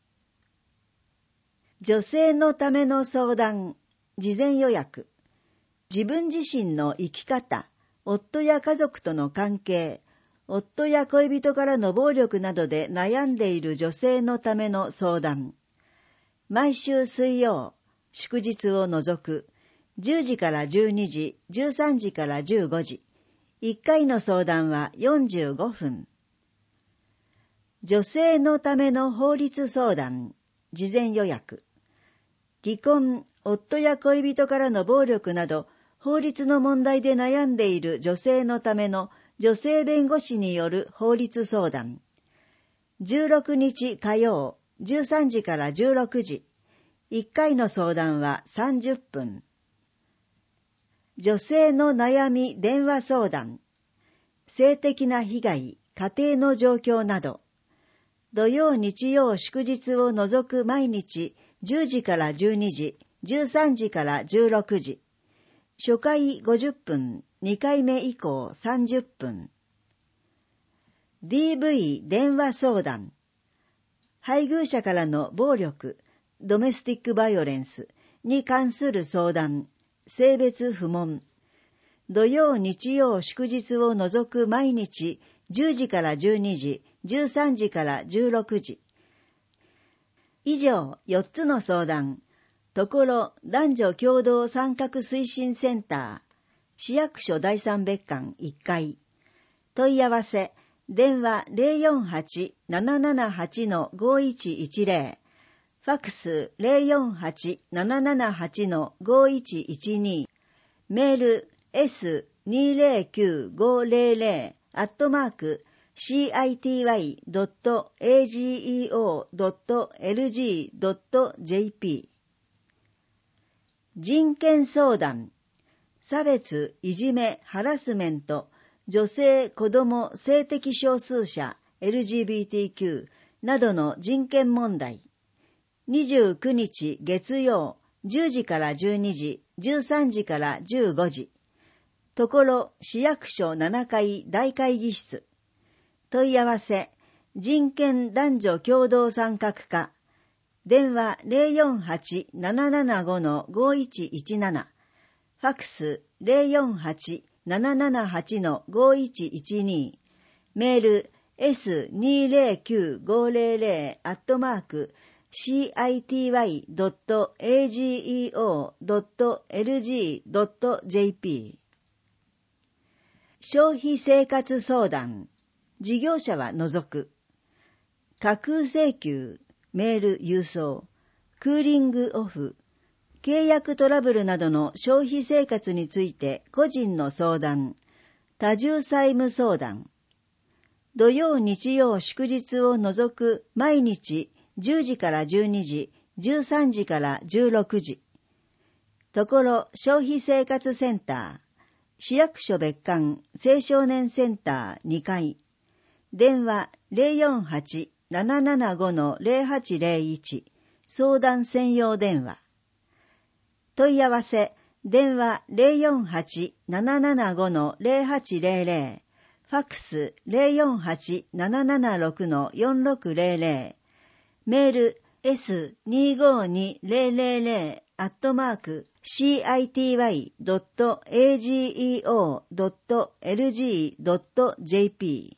女性のための相談、事前予約。自分自身の生き方、夫や家族との関係、夫や恋人からの暴力などで悩んでいる女性のための相談。毎週水曜、祝日を除く、10時から12時、13時から15時。1回の相談は45分。女性のための法律相談、事前予約。離婚、夫や恋人からの暴力など、法律の問題で悩んでいる女性のための女性弁護士による法律相談。16日火曜、13時から16時。1回の相談は30分。女性の悩み電話相談。性的な被害、家庭の状況など。土曜日曜祝日を除く毎日10時から12時、13時から16時。初回50分、2回目以降30分。DV 電話相談。配偶者からの暴力、ドメスティックバイオレンスに関する相談、性別不問。土曜日曜祝日を除く毎日10時から12時、13時から16時。以上4つの相談。ところ男女共同参画推進センター、市役所第三別館1階。問い合わせ、電話 048-778-5110、ファックス 048-778-5112、メール city.ageo.lg.jp。 人権相談、差別、いじめ、ハラスメント、女性、子ども、性的少数者、LGBTQ などの人権問題。29日月曜、10時から12時、13時から15時。ところ市役所7階大会議室。問い合わせ、人権男女共同参画課。電話 048-775-5117、ファックス 048-778-5112、メール s20950@city.ageo.lg.jp。 消費生活相談、事業者は除く。架空請求、メール郵送、クーリングオフ、契約トラブルなどの消費生活について個人の相談、多重債務相談。土曜日曜祝日を除く毎日10時から12時、13時から16時。ところ消費生活センター、市役所別館青少年センター2階。電話 048-775-0801、相談専用電話。問い合わせ、電話 048-775-0800、ファックス 048-776-4600、メール s25200@city.ageo.lg.jp。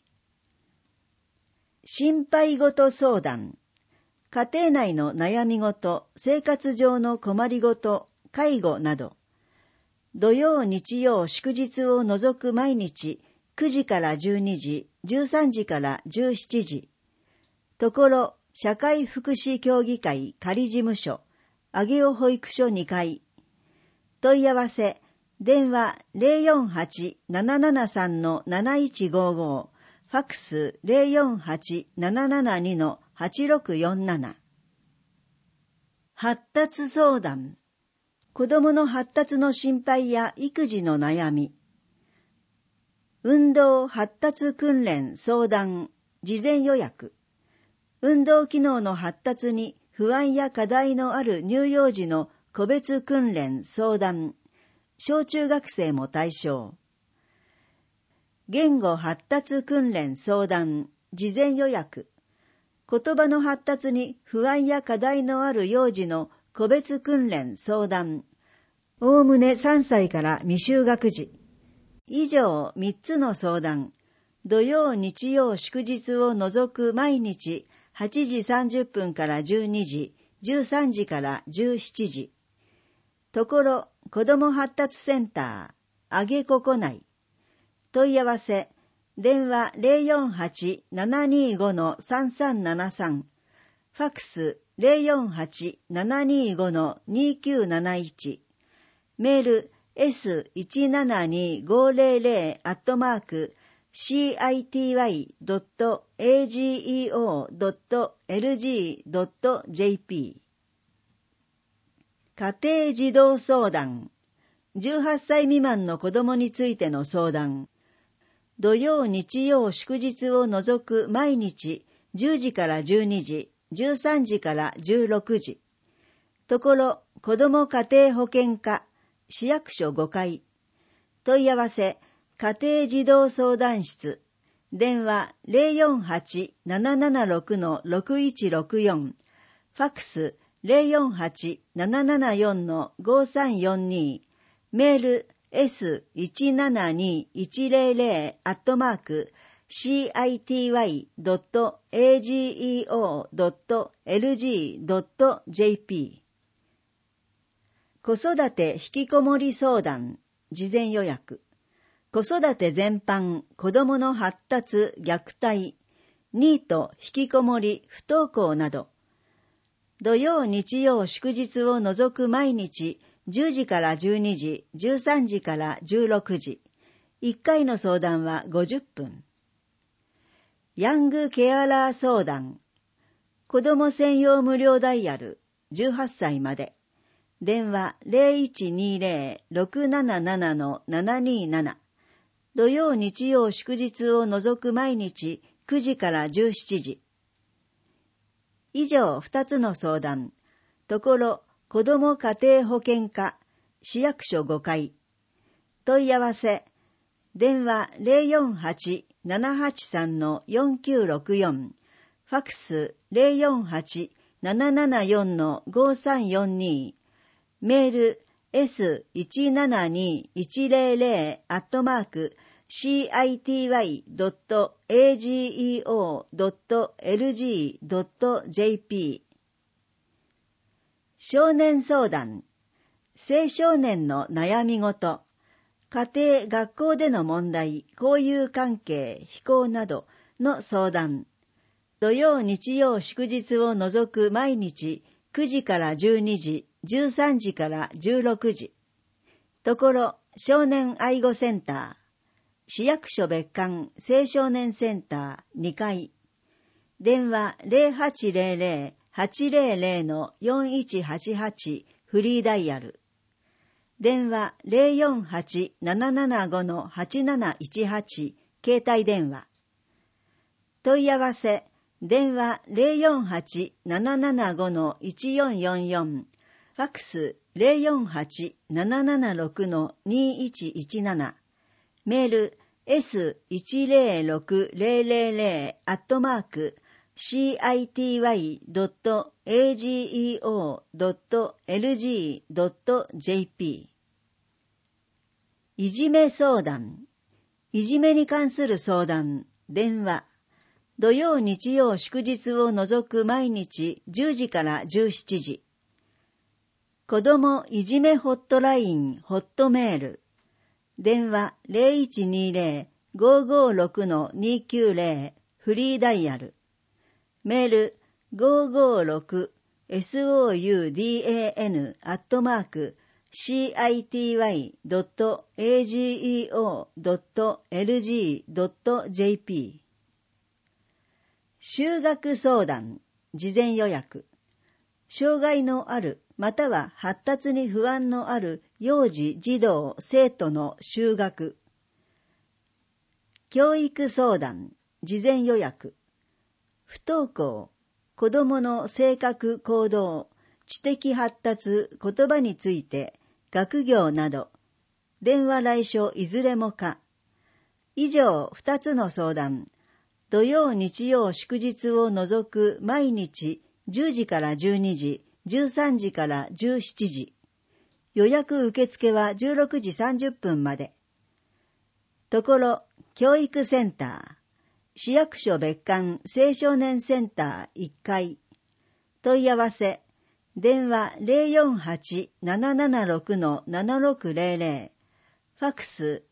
心配事相談、家庭内の悩み事、生活上の困りごと、介護など。土曜日曜祝日を除く毎日9時から12時、13時から17時。ところ社会福祉協議会仮事務所、上尾保育所2階。問い合わせ、電話 048-773-7155、ファックス 048-772-8647。発達相談、子どもの発達の心配や育児の悩み。 運動発達訓練相談事前予約。運動機能の発達に不安や課題のある乳幼児の個別訓練相談。小中学生も対象。言語発達訓練相談事前予約。言葉の発達に不安や課題のある幼児の個別訓練相談。おおむね3歳から未就学児。以上3つの相談。土曜日曜祝日を除く毎日8時30分から12時、13時から17時。ところ子ども発達センター、あげここ内。問い合わせ、電話 048-725-3373、ファックス 048-725-2971、メール city.ageo.lg.jp。 家庭児童相談。18歳未満の子供についての相談。土曜日曜祝日を除く毎日10時から12時、13時から16時。ところ子ども家庭保健課、市役所5階。問い合わせ、家庭児童相談室。電話 048-776-6164。ファックス 048-774-5342。メール city.ageo.lg.jp。 子育て引きこもり相談事前予約。子育て全般、子どもの発達、虐待、ニート、引きこもり、不登校など。土曜日曜祝日を除く毎日10時から12時、13時から16時。1回の相談は50分。ヤングケアラー相談。子ども専用無料ダイヤル、18歳まで。電話 0120-677-727。土曜日曜祝日を除く毎日9時から17時。以上2つの相談。ところ子ども家庭保健課、市役所5階。問い合わせ、電話 048-783-4964。ファックス 048-774-5342。メール city.ageo.lg.jp。 少年相談。青少年の悩み事、家庭・学校での問題、交友関係、非行などの相談。土曜日曜祝日を除く毎日9時から12時、13時から16時。ところ少年愛護センター、市役所別館青少年センター2階。電話 0800-800-4188 フリーダイヤル。電話 048-775-8718 携帯電話。問い合わせ、電話 048-775-1444。ファックス 048-776-2117。メール city.ageo.lg.jp。 いじめ相談。いじめに関する相談。電話。土曜日曜祝日を除く毎日10時から17時。子どもいじめホットラインホットメール。電話 0120-556-290 フリーダイヤル。メール 556-SOUDAN@city.ageo.lg.jp。 就学相談事前予約。障害のあるまたは発達に不安のある幼児、児童、生徒の就学。 教育相談、事前予約。不登校、子どもの性格行動、知的発達、言葉について、学業など、電話来所いずれも可。以上2つの相談、土曜日曜祝日を除く毎日10時から12時、13時から17時。予約受付は16時30分まで。ところ、教育センター、市役所別館青少年センター1階。問い合わせ、電話 048-776-7600、ファックス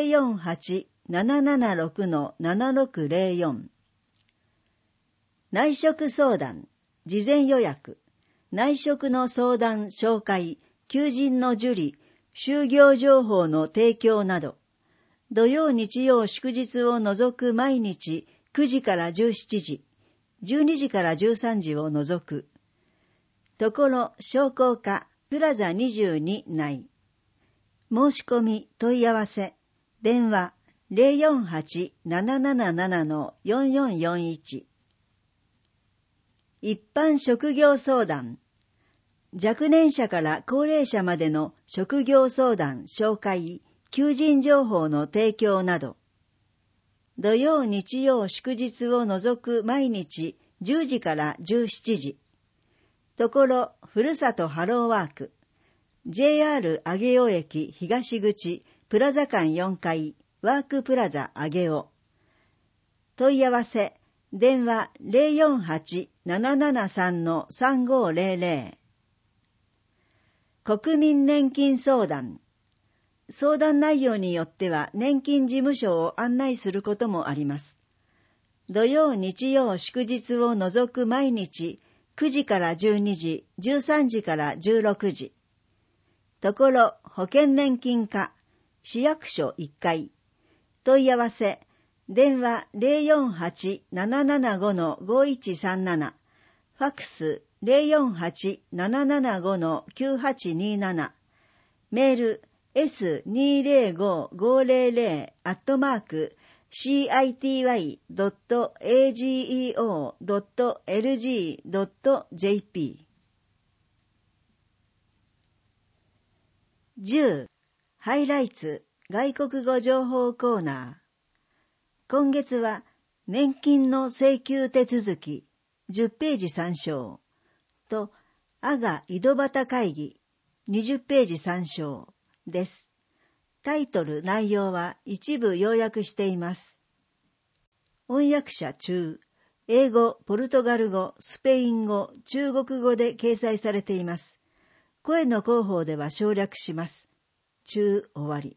048-776-7604。内職相談、事前予約、内職の相談紹介、求人の受理、就業情報の提供など、土曜日曜祝日を除く毎日9時から17時、12時から13時を除く。ところ商工課プラザ22内。申し込み問い合わせ、電話 048-777-4441。一般職業相談、若年者から高齢者までの職業相談紹介、求人情報の提供など、土曜日曜祝日を除く毎日10時から17時、ところふるさとハローワーク、JR 上尾駅東口プラザ館4階ワークプラザ上尾。問い合わせ、電話 048-773-3500。国民年金相談、相談内容によっては年金事務所を案内することもあります。土曜日曜祝日を除く毎日9時から12時、13時から16時。ところ保険年金課、市役所1階。問い合わせ、電話 048-775-5137、ファックス 048-775-9827、メールs205-500-city.ageo.lg.jp。 10. ハイライツ外国語情報コーナー。今月は年金の請求手続き10ページ参照と阿賀井戸端会議20ページ参照です。タイトル内容は一部要約しています。翻訳者中、英語、ポルトガル語、スペイン語、中国語で掲載されています。声の広報では省略します。中終わり。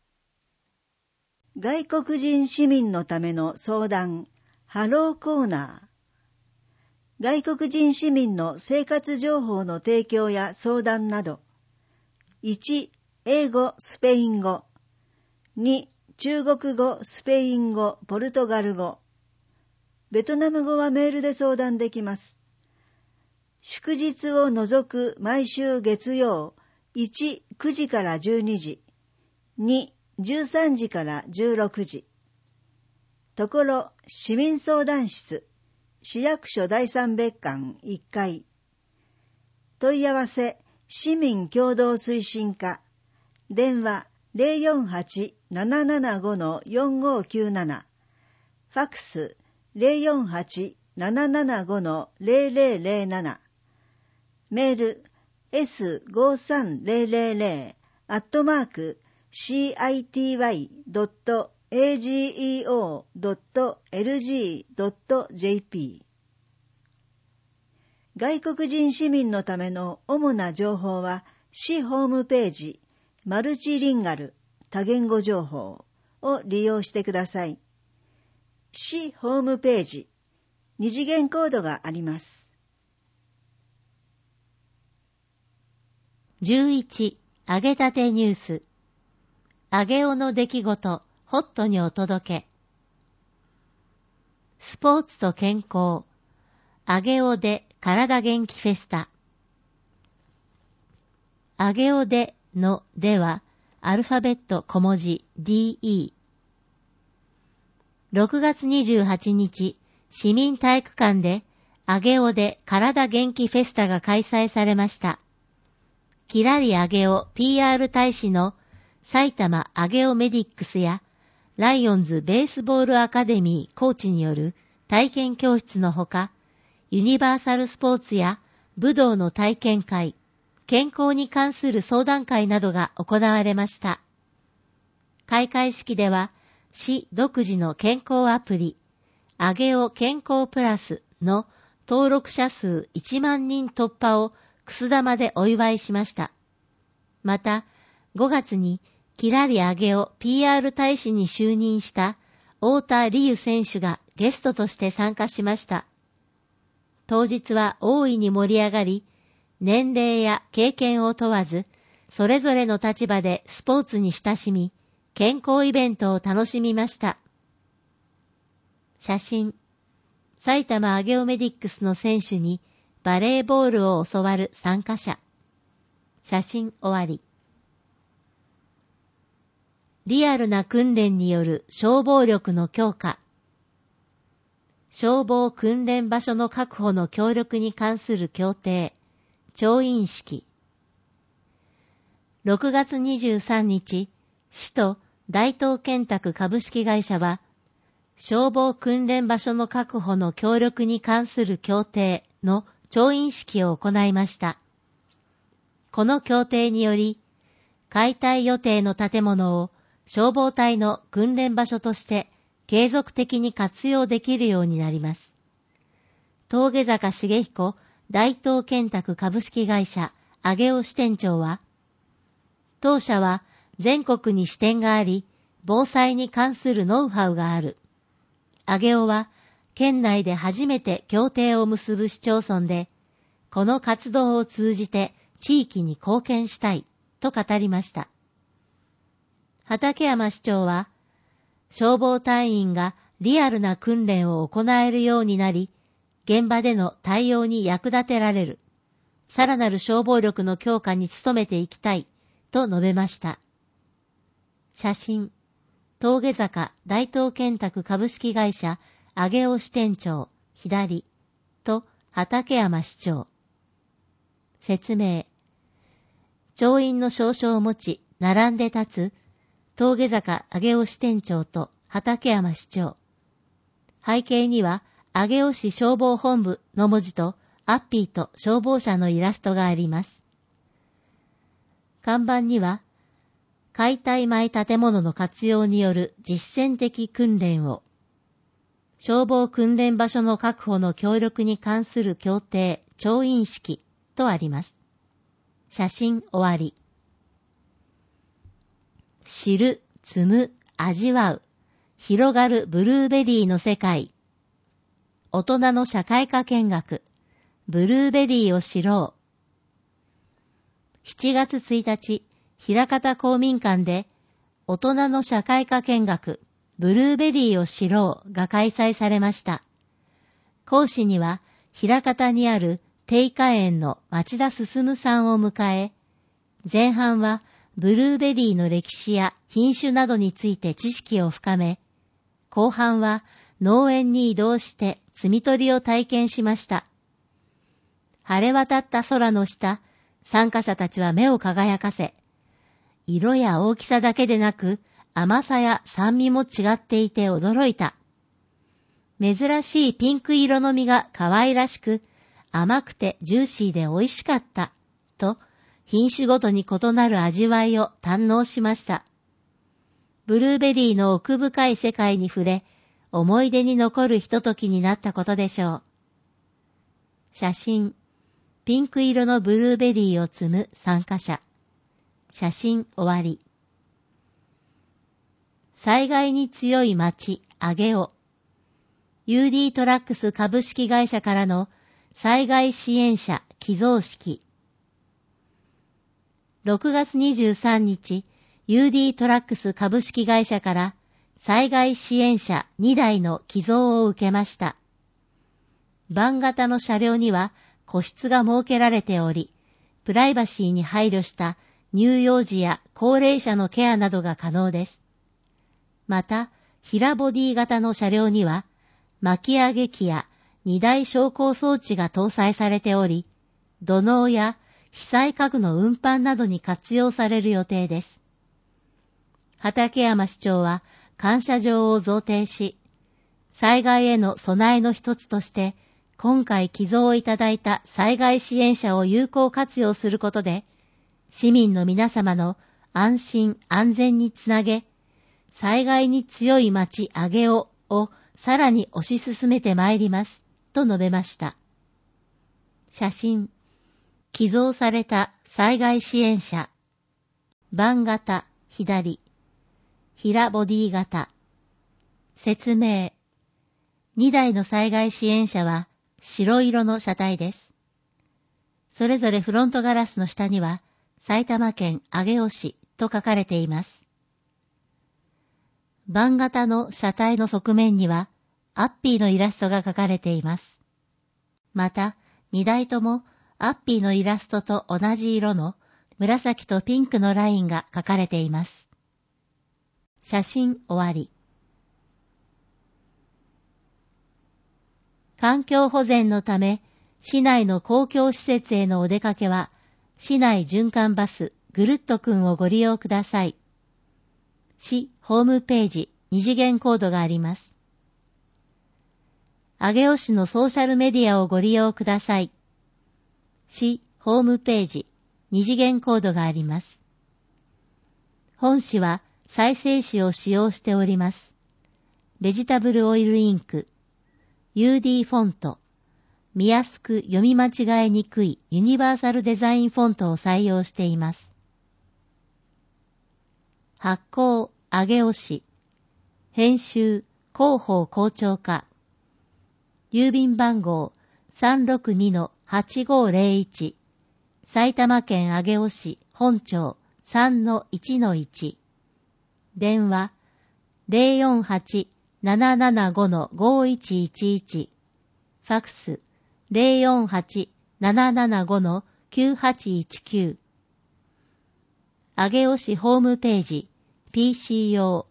外国人市民のための相談、ハローコーナー。外国人市民の生活情報の提供や相談など。1、英語、スペイン語。2、中国語、スペイン語、ポルトガル語。ベトナム語はメールで相談できます。祝日を除く毎週月曜、1、9時から12時。2、13時から16時。ところ、市民相談室、市役所第三別館1階。問い合わせ、市民共同推進課。電話 048-775-4597。ファックス 048-775-0007。メール city.ageo.lg.jp。 外国人市民のための主な情報は市ホームページマルチリンガル多言語情報を利用してください。市ホームページ二次元コードがあります。 11. 揚げたてニュース。上尾の出来事、ホットにお届け。スポーツと健康。上尾で体元気フェスタ。上尾でのでは、アルファベット小文字 DE。 6月28日、市民体育館で、上尾で体元気フェスタが開催されました。キラリ上尾 PR 大使の埼玉上尾メディックスやライオンズベースボールアカデミーコーチによる体験教室のほか、ユニバーサルスポーツや武道の体験会、健康に関する相談会などが行われました。開会式では、市独自の健康アプリ、上尾健康プラスの登録者数1万人突破をくす玉でお祝いしました。また、5月にキラリ上尾 PR 大使に就任した太田理由選手がゲストとして参加しました。当日は大いに盛り上がり、年齢や経験を問わず、それぞれの立場でスポーツに親しみ、健康イベントを楽しみました。写真。埼玉上尾メディックスの選手にバレーボールを教わる参加者。写真終わり。リアルな訓練による消防力の強化。消防訓練場所の確保の協力に関する協定、調印式。6月23日、市と大東建託株式会社は、消防訓練場所の確保の協力に関する協定の調印式を行いました。この協定により、解体予定の建物を消防隊の訓練場所として継続的に活用できるようになります。峠坂茂彦大東建託株式会社上尾支店長は、当社は全国に支店があり、防災に関するノウハウがある。上尾は県内で初めて協定を結ぶ市町村で、この活動を通じて地域に貢献したいと語りました。畠山市長は、消防隊員がリアルな訓練を行えるようになり、現場での対応に役立てられる。さらなる消防力の強化に努めていきたいと述べました。写真。峠坂大東建託株式会社上尾支店長左と畠山市長。説明。調印の証書を持ち並んで立つ峠坂上尾支店長と畠山市長。背景には上尾市消防本部の文字とアッピーと消防車のイラストがあります。看板には解体前建物の活用による実践的訓練を、消防訓練場所の確保の協力に関する協定調印式とあります。写真終わり。知る、摘む、味わう、広がるブルーベリーの世界。大人の社会科見学、ブルーベリーを知ろう。7月1日、枚方公民館で大人の社会科見学ブルーベリーを知ろうが開催されました。講師には枚方にある定花園の町田進さんを迎え、前半はブルーベリーの歴史や品種などについて知識を深め、後半は農園に移動して摘み取りを体験しました。晴れ渡った空の下、参加者たちは目を輝かせ、色や大きさだけでなく甘さや酸味も違っていて驚いた。珍しいピンク色の実が可愛らしく、甘くてジューシーで美味しかった、と品種ごとに異なる味わいを堪能しました。ブルーベリーの奥深い世界に触れ、思い出に残るひとときになったことでしょう。写真。ピンク色のブルーベリーを摘む参加者。写真終わり。災害に強い町、上尾。UD トラックス株式会社からの災害支援者寄贈式。6月23日、UD トラックス株式会社から災害支援車2台の寄贈を受けました。バン型の車両には個室が設けられており、プライバシーに配慮した乳幼児や高齢者のケアなどが可能です。また、 平ボディ型の車両には、巻き上げ機や2台昇降装置が搭載されており、土のうや被災家具の運搬などに活用される予定です。畠山市長は感謝状を贈呈し、災害への備えの一つとして、今回寄贈をいただいた災害支援者を有効活用することで、市民の皆様の安心安全につなげ、災害に強い町上尾をさらに推し進めてまいります、と述べました。写真、寄贈された災害支援者、バン型、左、平ボディ型。説明、2台の災害支援車は白色の車体です。それぞれフロントガラスの下には埼玉県上尾市と書かれています。バン型の車体の側面にはアッピーのイラストが描かれています。また、2台ともアッピーのイラストと同じ色の紫とピンクのラインが描かれています。写真終わり。環境保全のため、市内の公共施設へのお出かけは、市内循環バスぐるっとくんをご利用ください。市ホームページ2次元コードがあります。上尾市のソーシャルメディアをご利用ください。市ホームページ2次元コードがあります。本紙は再生紙を使用しております。ベジタブルオイルインク、UD フォント、見やすく読み間違えにくいユニバーサルデザインフォントを採用しています。発行、上尾市。編集、広報校長課。郵便番号 362-8501。埼玉県上尾市本町 3-1-1。電話 048-775-5111。ファクス 048-775-9819。上尾市ホームページ PC 用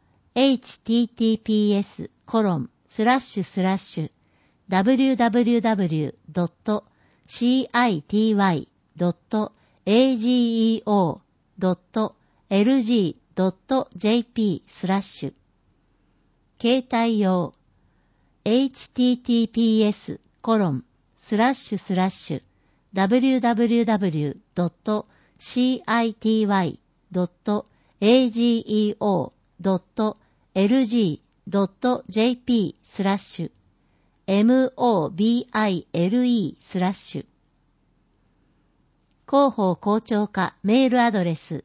https://www.city.ageo.lg.jp/ 携帯用 https://www.city.ageo.lg.jp/ mobile/ 広報校長課メールアドレス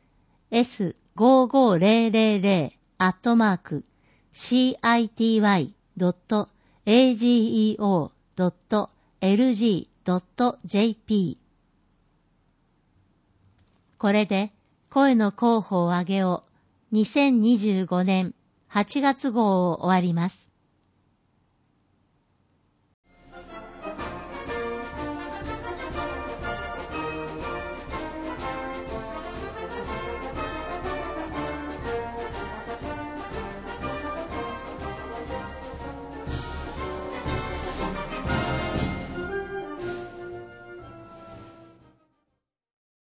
city.ageo.lg.jp。 これで声の広報上尾2025年8月号を終わります。